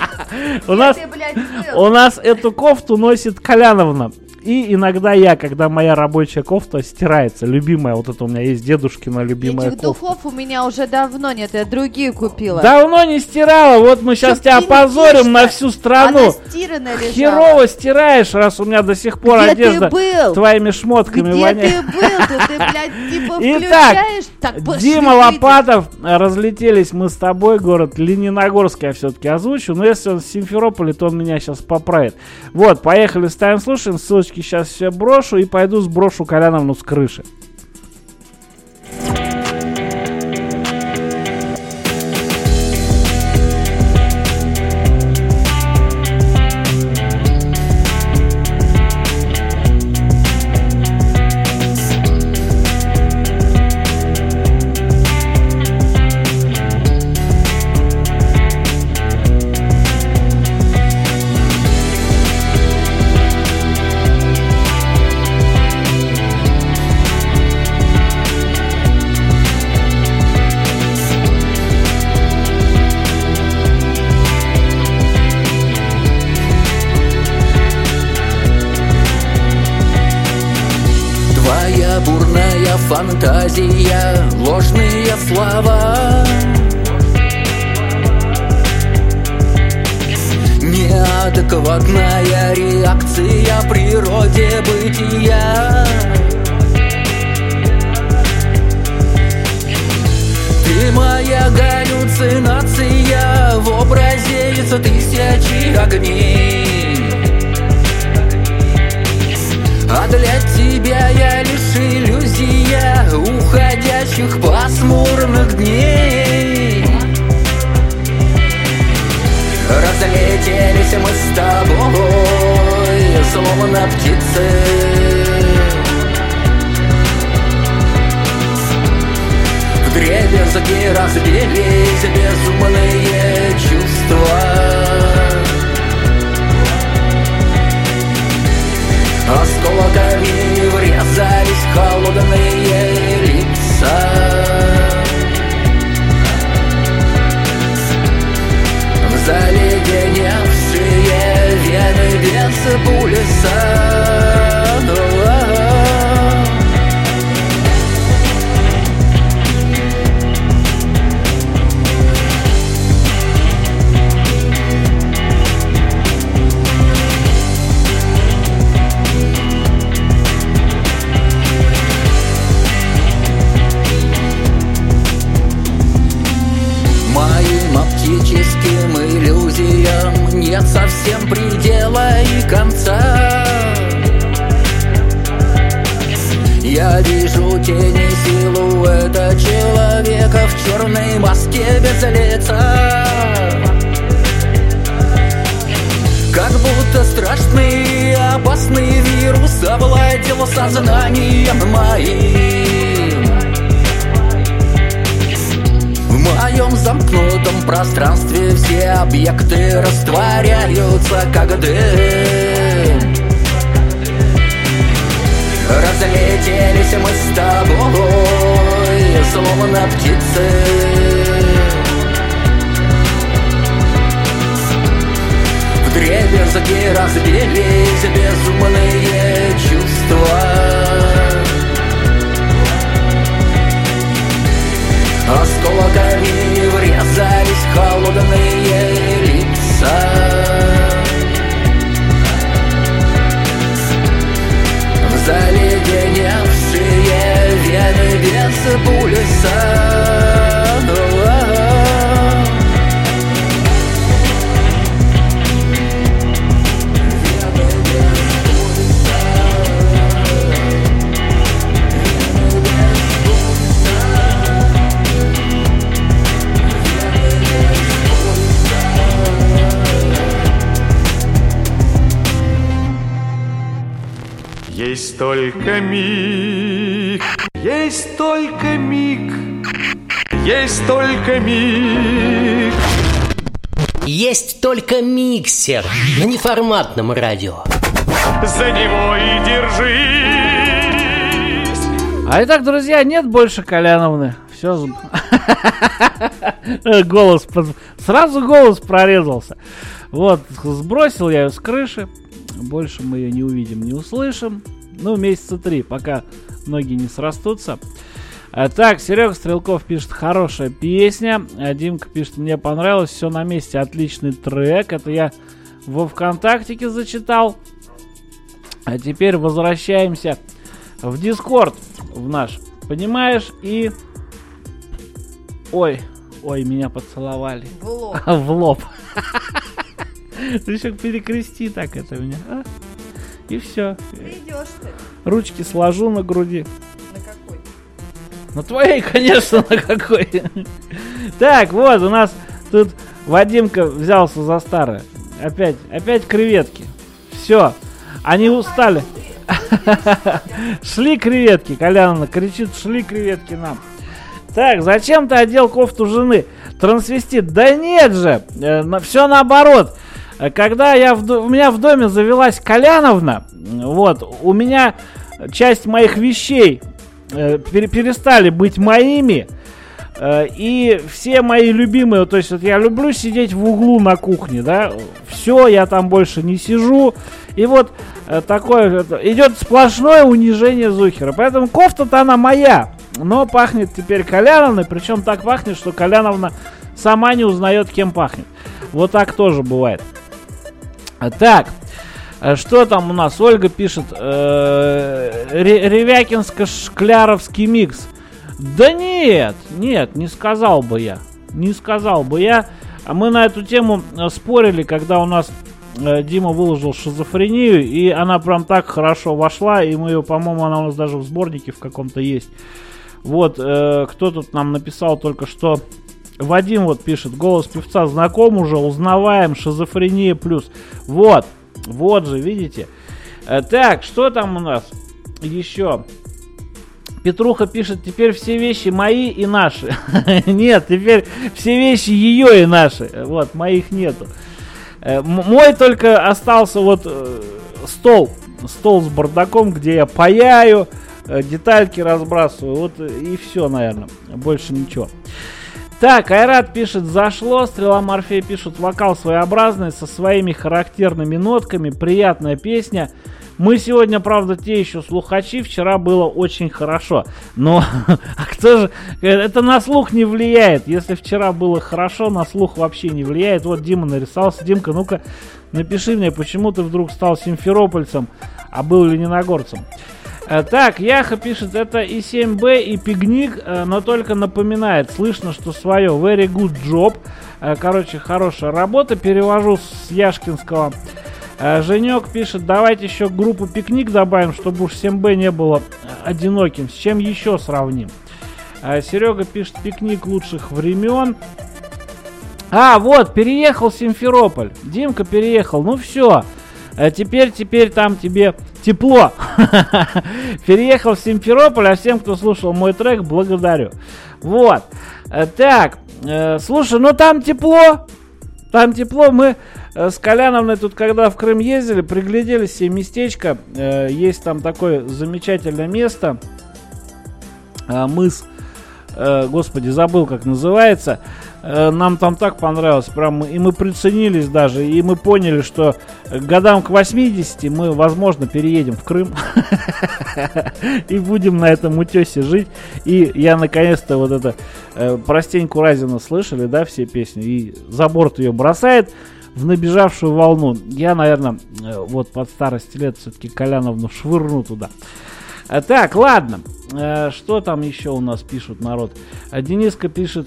У нас эту кофту носит Коляновна. И иногда я, когда моя рабочая кофта стирается, любимая, вот это у меня есть дедушкина любимая Этих кофта. духов у меня уже давно нет, я другие купила. Давно не стирала, вот мы сейчас тебя опозорим на всю страну. Она стиранная лежала. Херово стираешь, раз у меня до сих пор Где одежда ты был? твоими шмотками Где воняет. ты был? Ты, блядь, типа Итак, включаешь? Так, пошли, Дима выйди. Лопатов, разлетелись мы с тобой, город Лениногорск я все-таки озвучу, но если он с Симферополя, то он меня сейчас поправит. Вот, поехали, ставим, слушаем, ссылочки сейчас все брошу и пойду сброшу Коляновну с крыши. Бурная фантазия, ложные слова, неадекватная реакция природе бытия. Ты моя галлюцинация в образе из тысячи огней. А для тебя я лишь иллюзия уходящих пасмурных дней. Разлетелись мы с тобой, словно птицы. Вдребезги разбились безумные чувства. Осколками врезались холодные лица. В заледеневшие вены без пульса. Оптическим иллюзиям нет совсем предела и конца. Я вижу тени силуэта человека в черной маске без лица. Как будто страшный и опасный вирус овладел сознанием моим. В моем замкнутом пространстве все объекты растворяются, как дым. Разлетелись мы с тобой, словно птицы. Вдребезги разбились безумные чувства. Осколками врезались холодные лица. В заледеневшие вены без пульса. Есть только миг, есть только миг, есть только миг. Есть только миксер на неформатном радио. За него и держись. А итак, друзья, нет больше Коляновны. Все, Сразу голос прорезался. Вот, сбросил я ее с крыши. Больше мы ее не увидим, не услышим. Ну, месяца 3, пока ноги не срастутся. Так, Серега Стрелков пишет: хорошая песня. Димка пишет: мне понравилось, все на месте, отличный трек. Это я во ВКонтактике зачитал. А теперь возвращаемся в Дискорд, в наш, понимаешь, и... Ой, меня поцеловали. В лоб. В лоб. Ты еще перекрести так это меня, а? И все. Идешь ты. Ручки сложу на груди. На какой? На твоей, конечно, на какой. Так, вот, у нас тут Вадимка взялся за старое. Опять креветки. Все. Они устали. Шли креветки, Коляновна кричит: шли креветки нам. Так, зачем ты одел кофту жены? Трансвестит. Да нет же, все наоборот. Когда у меня в доме завелась Коляновна, вот, у меня часть моих вещей перестали быть моими, и все мои любимые, то есть вот я люблю сидеть в углу на кухне, да, все, я там больше не сижу, и вот такое идет сплошное унижение Зухера, поэтому кофта-то она моя, но пахнет теперь Коляновной, причем так пахнет, что Коляновна сама не узнает, кем пахнет. Вот так тоже бывает. Так, что там у нас? Ольга пишет: Ревякинско-Шкляровский микс. Да нет, не сказал бы я. Мы на эту тему спорили, когда у нас Дима выложил «Шизофрению», и она прям так хорошо вошла, и мы ее, по-моему, она у нас даже в сборнике в каком-то есть. Вот, кто тут нам написал только что? Вадим вот пишет: голос певца знаком уже, узнаваем, «Шизофрения плюс». Вот же, видите. Так, что там у нас еще? Петруха пишет: теперь все вещи мои и наши. Нет, теперь все вещи ее и наши. Вот, моих нету. Мой только остался вот стол с бардаком, где я паяю, детальки разбрасываю. Вот и все, наверное. Больше ничего. Так, Айрат пишет: зашло. Стрела Морфея пишет: вокал своеобразный, со своими характерными нотками, приятная песня. Мы сегодня, правда, те еще слухачи, вчера было очень хорошо. Но, а кто же, это на слух не влияет. Если вчера было хорошо, на слух вообще не влияет. Вот Дима нарисовался. Димка, ну-ка, напиши мне, почему ты вдруг стал симферопольцем, а был лениногорцем. Так, Яха пишет: это и 7Б, и Пикник, но только напоминает. Слышно, что свое. Very good job. Короче, хорошая работа. Перевожу с яшкинского. Женек пишет: давайте еще группу Пикник добавим, чтобы уж 7Б не было одиноким. С чем еще сравним? Серега пишет: Пикник лучших времен. Вот, переехал в Симферополь. Димка переехал. Ну все. Теперь там тебе тепло. Переехал в Симферополь, а всем, кто слушал мой трек, благодарю. Вот. Так, слушай, ну там тепло. Мы с Коляновной тут, когда в Крым ездили, пригляделись себе местечко. Есть там такое замечательное место. Мыс. Господи, забыл, как называется. Нам там так понравилось, прям, и мы приценились даже, и мы поняли, что к годам к 80 мы, возможно, переедем в Крым и будем на этом утесе жить. И я наконец-то вот это про Стеньку Разина слышали, да, все песни, и за борт ее бросает в набежавшую волну. Я, наверное, вот под старости лет все-таки Коляновну швырну туда. Так, ладно, что там еще у нас пишут, народ? Дениска пишет: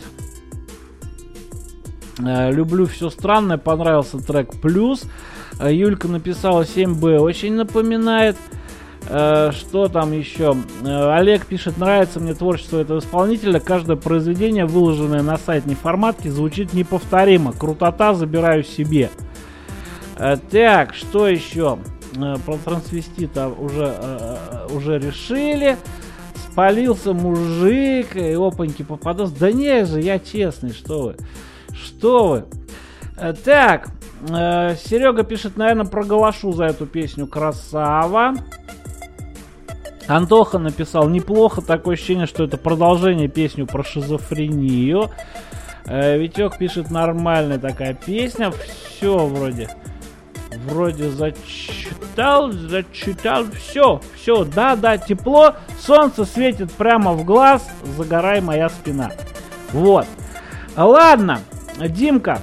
люблю все странное, понравился трек плюс. Юлька написала: 7Б очень напоминает. Что там еще? Олег пишет: нравится мне творчество этого исполнителя. Каждое произведение, выложенное на сайт неформатки, звучит неповторимо. Крутота, забираю себе. Так, что еще? Про трансвестита уже решили. Спалился мужик, и опаньки попадался. Да не же, я честный, что вы. Так, Серега пишет: наверное, проголошу за эту песню. Красава. Антоха написал: неплохо, такое ощущение, что это продолжение песни про шизофрению. Витек пишет: нормальная такая песня. Все вроде зачитал, все, да, тепло, солнце светит прямо в глаз, загорай моя спина. Вот. Ладно, Димка,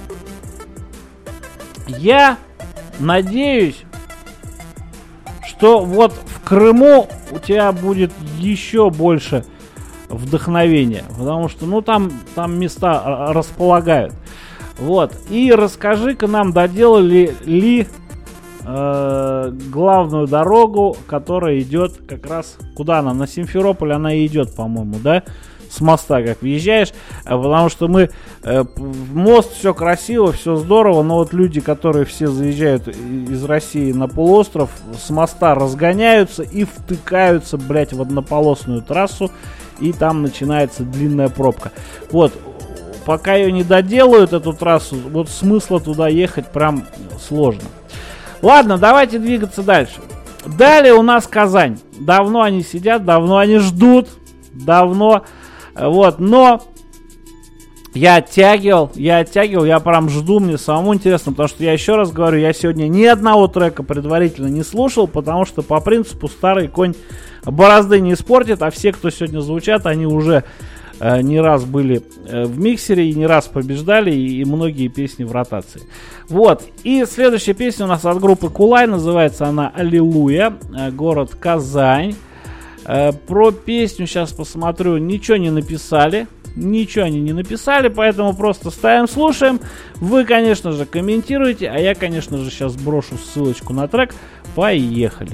я надеюсь, что вот в Крыму у тебя будет еще больше вдохновения, потому что, ну, там места располагают. Вот. И расскажи-ка нам, доделали ли главную дорогу, которая идет как раз, куда она? На Симферополь она и идет, по-моему, да? С моста как въезжаешь, потому что мы в мост, все красиво, все здорово, но вот люди, которые все заезжают из России на полуостров, с моста разгоняются и втыкаются, блять, в однополосную трассу, и там начинается длинная пробка. Вот, пока ее не доделают, эту трассу, вот смысла туда ехать прям сложно. Ладно, давайте двигаться дальше. Далее у нас Казань. Давно они сидят, давно они ждут, давно. Вот, но я оттягивал, я прям жду, мне самому интересно, потому что я еще раз говорю, я сегодня ни одного трека предварительно не слушал, потому что по принципу старый конь борозды не испортит, а все, кто сегодня звучат, они уже не раз были в миксере и не раз побеждали, и многие песни в ротации. Вот, и следующая песня у нас от группы Кулай, называется она «Аллилуйя», город Казань. Про песню сейчас посмотрю, ничего не написали, поэтому просто ставим, слушаем. Вы, конечно же, комментируете, а я, конечно же, сейчас брошу ссылочку на трек. Поехали.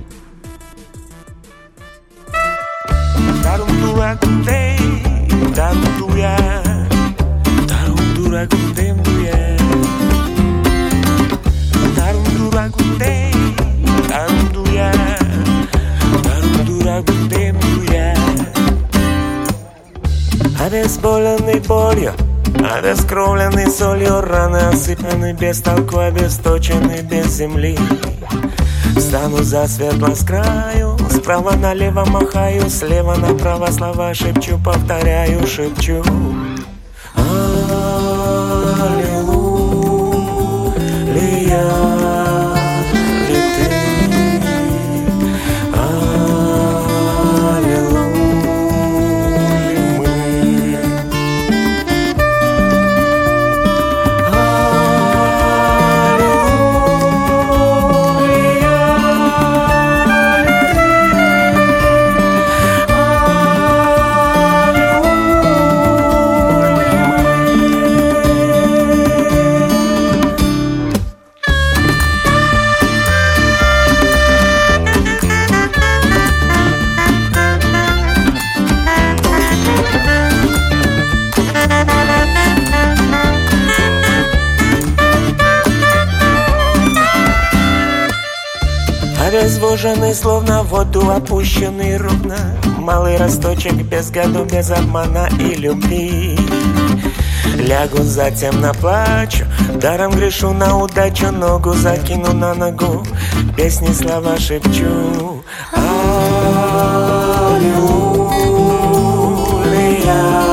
Обезболенный болью, обескровленный солью, раны осыпаны без толку, обесточены без земли. Встану за светло с краю, справа налево махаю, слева направо слова шепчу, повторяю, шепчу. Аллилуйя. Обезвоженный, словно в воду опущенный ровно. Малый росточек без году, без обмана и любви. Лягу, затем наплачу, даром грешу на удачу. Ногу закину на ногу, песни слова шепчу. Аллилуйя.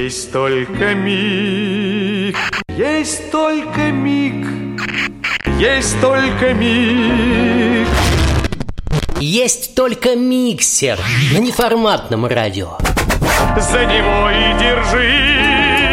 Есть только миг, есть только миг, есть только миг. Есть только миксер на неформатном радио. За него и держись.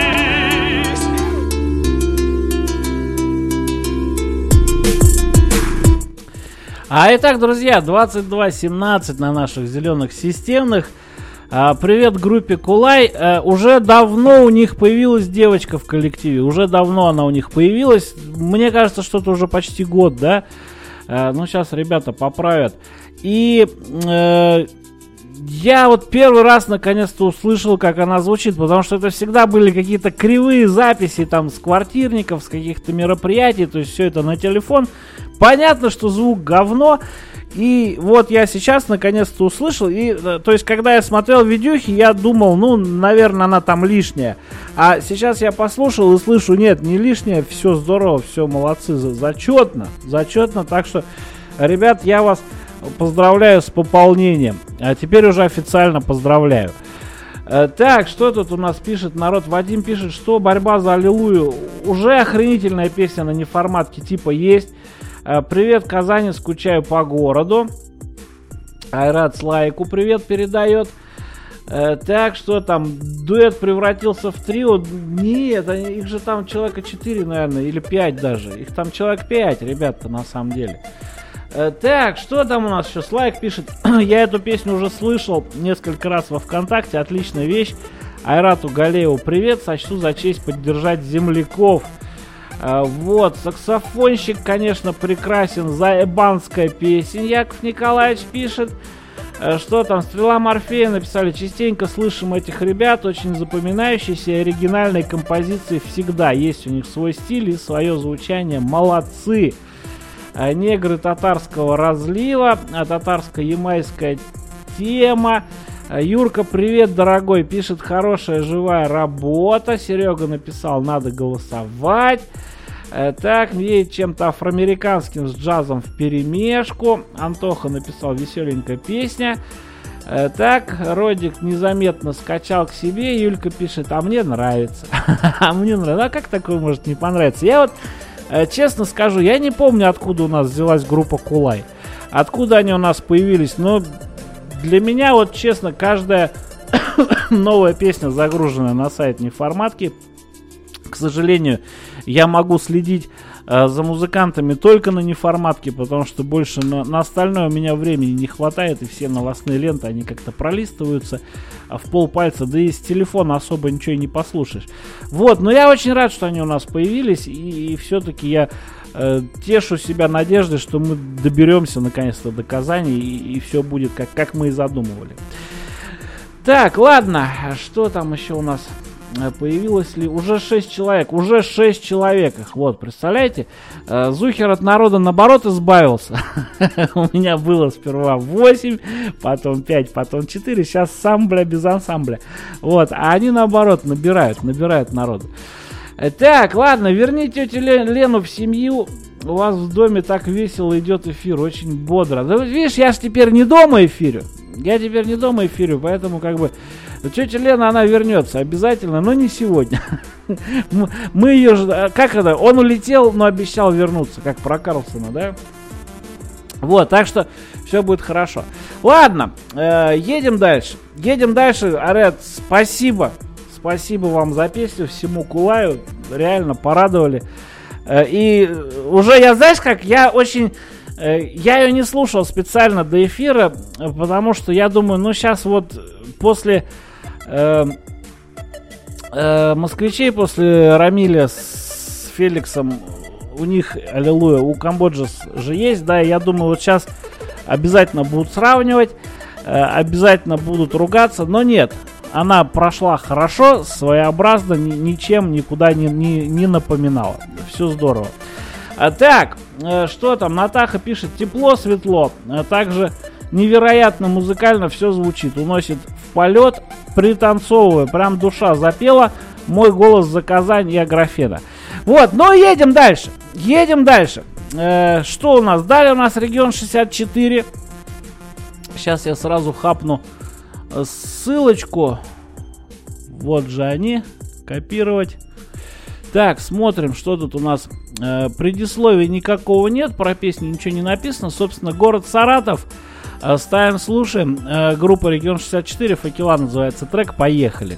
А итак, друзья, 22:17 на наших зеленых системных. Привет группе Кулай. Уже давно у них появилась девочка в коллективе. Уже давно она у них появилась. Мне кажется, что это уже почти год, да? Ну, сейчас ребята поправят. И я вот первый раз наконец-то услышал, как она звучит, потому что это всегда были какие-то кривые записи там с квартирников, с каких-то мероприятий, то есть все это на телефон. Понятно, что звук говно. И вот я сейчас наконец-то услышал. И, то есть, когда я смотрел видюхи, я думал, ну, наверное, она там лишняя. А сейчас я послушал и слышу, нет, не лишняя, все здорово, все молодцы, зачетно. Так что, ребят, я вас поздравляю с пополнением. А теперь уже официально поздравляю. Так, что тут у нас пишет народ? Вадим пишет, что борьба за аллилуйю. Уже охренительная песня на неформатке типа есть. Привет, Казани, скучаю по городу. Айрат Слайку привет передает. Так, что там? Дуэт превратился в трио? Нет, их же там человека 4, наверное, или 5 даже. Их там человек 5, ребята, на самом деле. Так, что там у нас еще? Слайк пишет. Я эту песню уже слышал несколько раз во ВКонтакте. Отличная вещь. Айрату Галееву привет. Сочту за честь поддержать земляков. Вот, саксофонщик, конечно, прекрасен. Заебанская песня, Яков Николаевич пишет. Что там, Стрела Морфея написали. Частенько слышим этих ребят. Очень запоминающиеся и оригинальные композиции всегда. Есть у них свой стиль и свое звучание. Молодцы. Негры татарского разлива. Татарско-ямайская тема. Юрка, привет, дорогой, пишет, хорошая живая работа. Серега написал, надо голосовать. Так, едет чем-то афроамериканским с джазом в перемешку. Антоха написал, веселенькая песня. Так, Родик незаметно скачал к себе. Юлька пишет, а мне нравится. А мне нравится. А как такое может не понравиться? Я вот, честно скажу, я не помню, откуда у нас взялась группа Кулай. Откуда они у нас появились, но... Для меня, вот честно, каждая новая песня, загруженная на сайт неформатки, к сожалению, я могу следить за музыкантами только на неформатке, потому что больше на остальное у меня времени не хватает, и все новостные ленты, они как-то пролистываются в полпальца, да и с телефона особо ничего и не послушаешь. Вот, но я очень рад, что они у нас появились, и все-таки я... тешу себя надеждой, что мы доберемся наконец-то до Казани и все будет как мы и задумывали. Так, ладно, что там еще у нас появилось ли? Уже 6 человек, их, вот, представляете? Зухер от народа наоборот избавился. У меня было сперва 8, потом 5, потом 4, сейчас сам, без ансамбля. Вот, а они наоборот набирают народу. Так, ладно, верни тетю Лену в семью. У вас в доме так весело идет эфир, очень бодро. Да, видишь, я же теперь не дома эфирю. Поэтому как бы тетя Лена, она вернется обязательно, но не сегодня. Мы ее же... Как это? Он улетел, но обещал вернуться, как про Карлсона, да? Вот, так что все будет хорошо. Ладно, едем дальше. Арет, спасибо. Спасибо вам за песню, всему Кулаю, реально порадовали. И уже я, знаешь как, я ее не слушал специально до эфира, потому что я думаю, ну сейчас вот после москвичей, после Рамиля с Феликсом, у них аллилуйя, у Камбоджи же есть, да, я думаю, вот сейчас обязательно будут сравнивать, обязательно будут ругаться, но нет. Она прошла хорошо, своеобразно, ничем никуда не напоминала. Все здорово. Так, что там? Натаха пишет, тепло, светло. Также невероятно музыкально все звучит. Уносит в полет, пританцовывая. Прям душа запела. Мой голос за Казань и Аграфена. Вот, но едем дальше. Что у нас? Далее у нас регион 64. Сейчас я сразу хапну ссылочку. Вот же они. Копировать. Так, смотрим, что тут у нас. Предисловия никакого нет, про песню ничего не написано. Собственно, город Саратов. Ставим, слушаем. Группа Регион 64, Факела называется трек. Поехали.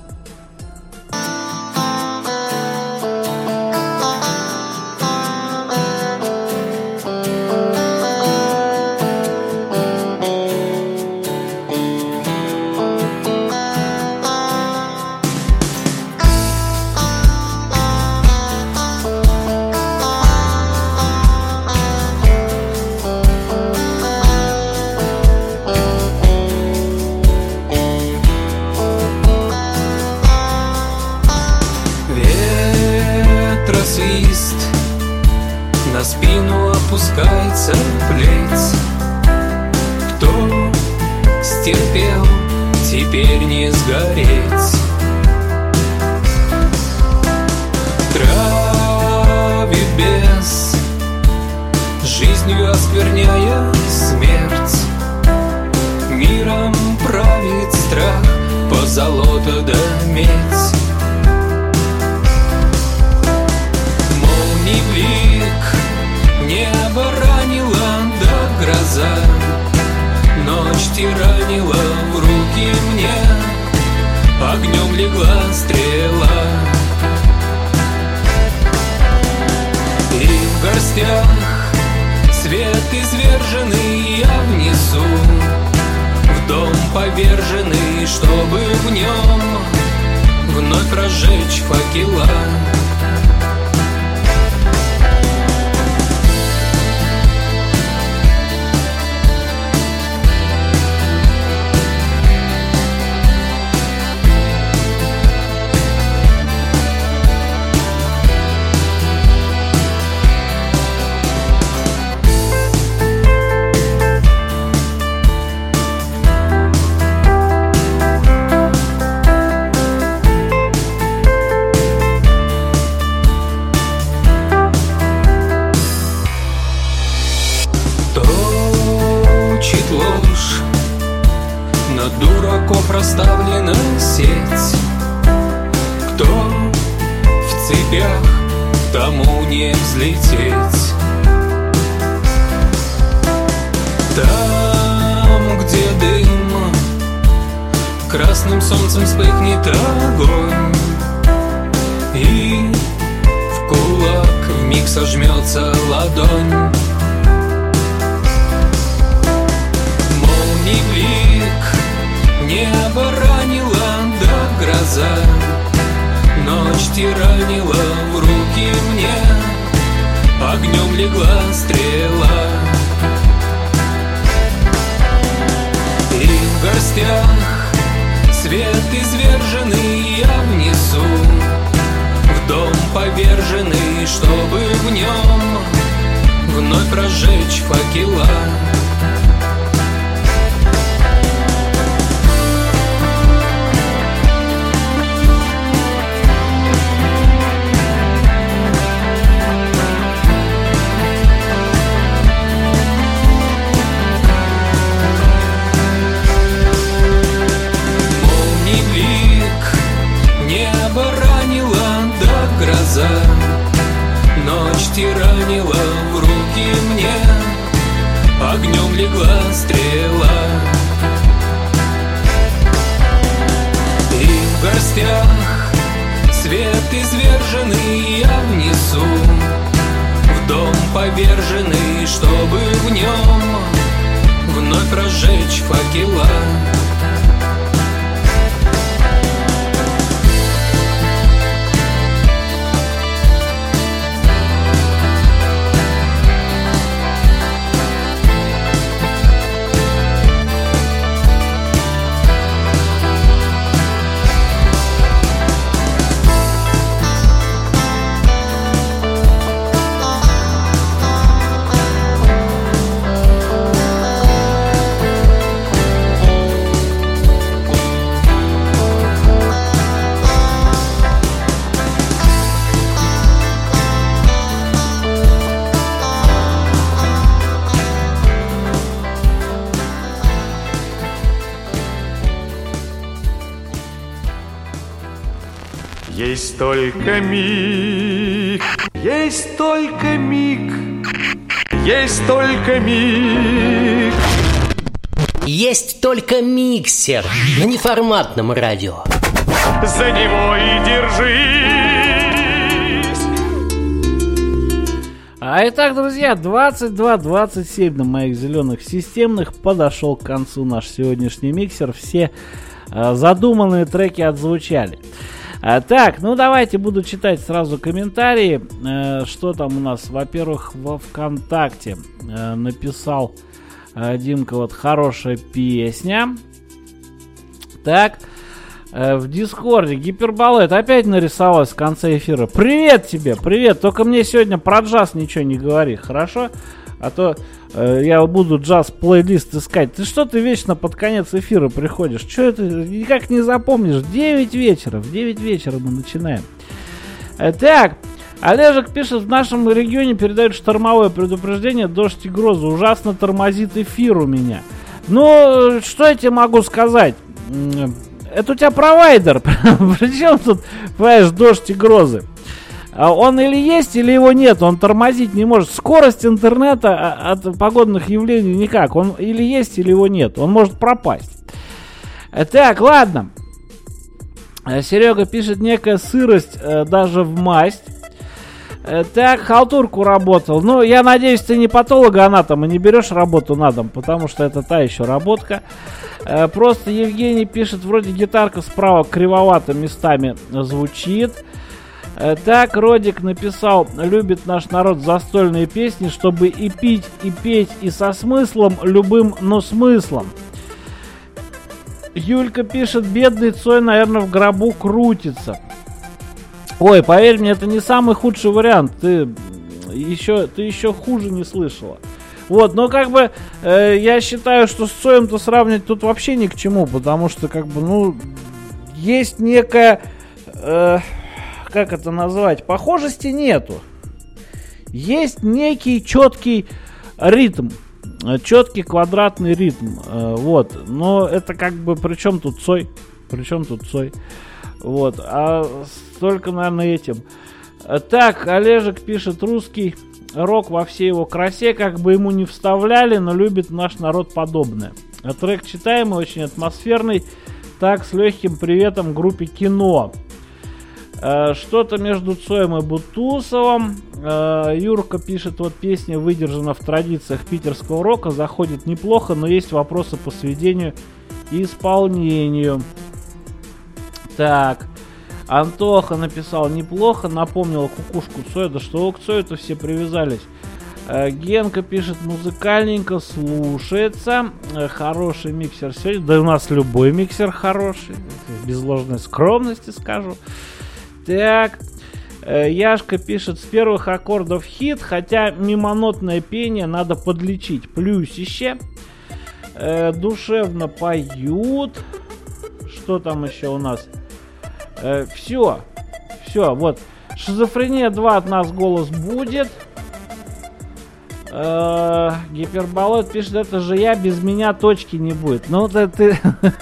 Опускается плеть. Кто стерпел, теперь не сгореть. Травит бес, жизнью оскверняя смерть. Миром правит страх, позолота да медь. Молний блик, небо ранило, да гроза. Ночь тиранила в руки мне, огнем легла стрела. И в горстях свет изверженный я внесу в дом поверженный, чтобы в нем вновь разжечь факела. Дураков расставлена сеть. Кто в цепях, тому не взлететь. Там, где дым, красным солнцем вспыхнет огонь, и в кулак вмиг сожмется ладонь. Молний блик, небо ранило, да гроза. Ночь тиранила в руки мне, огнем легла стрела. И в горстях свет изверженный я внесу в дом поверженный, чтобы в нем вновь разжечь факела. Ночь тиранила в руки мне, огнем легла стрела. И в горстях свет изверженный я внесу в дом поверженный, чтобы в нем вновь разжечь факела. Есть только миг, есть только миг, есть только миг. Есть только миксер на неформатном радио. За него и держись. Итак, друзья, 22:27 на моих зеленых системных подошел к концу наш сегодняшний миксер. Все задуманные треки отзвучали. Так, ну давайте буду читать сразу комментарии. Что там у нас? Во-первых, во ВКонтакте написал Димка, вот хорошая песня. Так, в Дискорде Гиперболет опять нарисовалась в конце эфира. Привет тебе, привет. Только мне сегодня про джаз ничего не говори, хорошо? А то я буду джаз-плейлист искать. Ты что ты вечно под конец эфира приходишь? Че это никак не запомнишь? 9 вечера. В 9 вечера мы начинаем. Так, Олежек пишет, в нашем регионе передают штормовое предупреждение, дождь и грозы. Ужасно тормозит эфир у меня. Ну, что я тебе могу сказать? Это у тебя провайдер. Причем тут, понимаешь, дождь и грозы? Он или есть, или его нет. Он тормозить не может. Скорость интернета от погодных явлений никак. Он или есть, или его нет. Он может пропасть. Так, ладно. Серега пишет, некая сырость даже в масть. Так, халтурку работал. Ну, я надеюсь, ты не патологоанатом и не берешь работу на дом, потому что это та еще работка. Просто Евгений пишет, вроде гитарка справа кривовато местами звучит. Так, Родик написал, любит наш народ застольные песни, чтобы и пить, и петь, и со смыслом, любым, но смыслом. Юлька пишет, бедный Цой, наверное, в гробу крутится. Ой, поверь мне, это не самый худший вариант. Ты еще хуже не слышала. Вот, но как бы я считаю, что с Цоем-то сравнивать тут вообще ни к чему, потому что как бы, ну, есть некая, как это назвать, похожести нету. Есть некий четкий ритм, четкий квадратный ритм, вот. Но это как бы, при чем тут Цой? При чем тут Цой? Вот, а только, наверное, этим. Так, Олежек пишет, русский рок во всей его красе, как бы ему не вставляли, но любит наш народ подобное. Трек читаемый, очень атмосферный. Так, с легким приветом группе Кино. Что-то между Цоем и Бутусовым. Юрка пишет, вот песня выдержана в традициях питерского рока, заходит неплохо, но есть вопросы по сведению и исполнению. Так, Антоха написал, неплохо, напомнила кукушку Цоя. Да что к Цою-то все привязались. Генка пишет, музыкальненько, слушается. Хороший миксер сегодня. Да у нас любой миксер хороший, без ложной скромности скажу. Так, Яшка пишет, с первых аккордов хит, хотя мимонотное пение надо подлечить. Плюсище. Душевно поют. Что там еще у нас? Все, вот. Шизофрения 2 от нас голос будет. Гиперболот пишет, это же я, без меня точки не будет. Ну, ты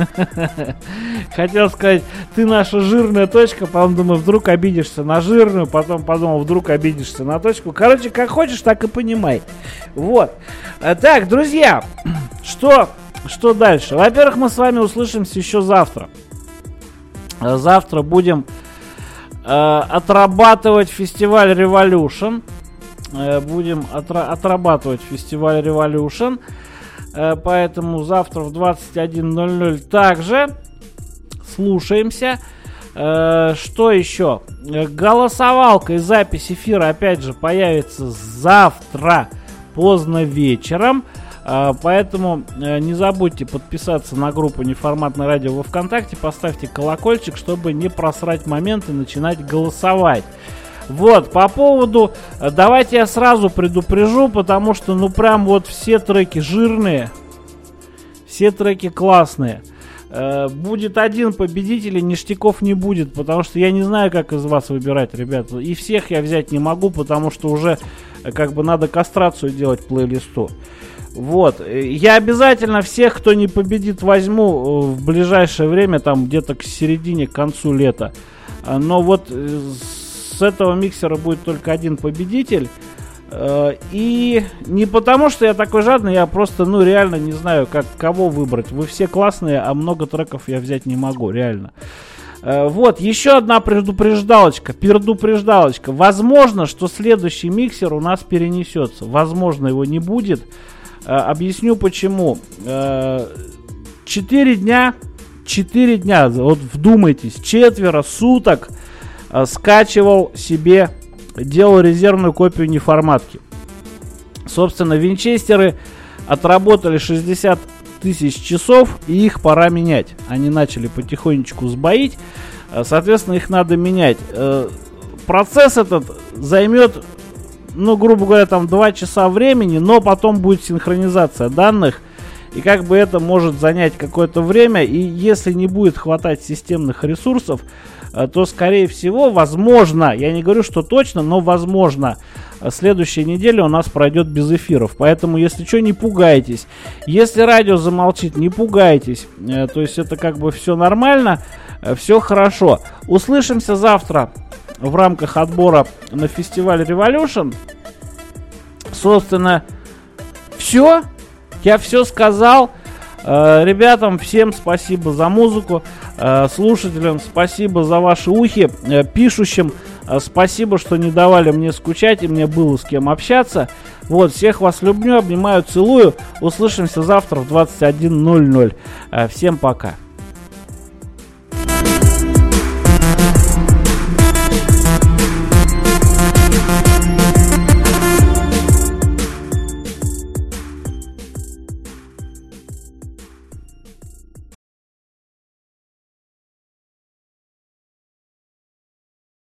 хотел сказать, ты наша жирная точка, потом думаю, вдруг обидишься на жирную, потом подумал, вдруг обидишься на точку. Короче, как хочешь, так и понимай. Вот. Так, друзья, что дальше? Во-первых, мы с вами услышимся еще завтра. Завтра будем отрабатывать фестиваль Revolution. Будем отрабатывать фестиваль Revolution. Поэтому завтра в 21:00 также слушаемся. Что еще? Голосовалка и запись эфира опять же появится завтра поздно вечером. Поэтому не забудьте подписаться на группу Неформатное радио во ВКонтакте, поставьте колокольчик, чтобы не просрать момент и начинать голосовать. Вот, по поводу, давайте я сразу предупрежу, потому что, ну, прям вот все треки жирные, все треки классные. Будет один победитель, и ништяков не будет, потому что я не знаю, как из вас выбирать, ребята. И всех я взять не могу, потому что уже как бы надо кастрацию делать плейлисту. Вот, я обязательно всех, кто не победит, возьму в ближайшее время, там где-то к середине, к концу лета. Но вот с этого миксера будет только один победитель. И не потому, что я такой жадный, я просто, реально не знаю, кого выбрать. Вы все классные, а много треков я взять не могу, реально. Вот, еще одна предупреждалочка. Возможно, что следующий миксер у нас перенесется. Возможно, его не будет. Объясню почему. 4 дня, вот вдумайтесь, 4 суток скачивал себе, делал резервную копию неформатки. Собственно, винчестеры отработали 60 тысяч часов, и их пора менять. Они начали потихонечку сбоить, соответственно, их надо менять. Процесс этот займет, грубо говоря, там 2 часа времени, но потом будет синхронизация данных, и это может занять какое-то время, и если не будет хватать системных ресурсов, то, скорее всего, возможно, я не говорю, что точно, но возможно, следующая неделя у нас пройдет без эфиров. Поэтому, если что, не пугайтесь. Если радио замолчит, не пугайтесь. То есть это все нормально, все хорошо. Услышимся завтра в рамках отбора на фестиваль Revolution. Собственно, все. Я все сказал. Ребятам всем спасибо за музыку, слушателям спасибо за ваши ухи, пишущим спасибо, что не давали мне скучать, и мне было с кем общаться. Вот, всех вас люблю, обнимаю, целую. Услышимся завтра в 21:00. Всем пока.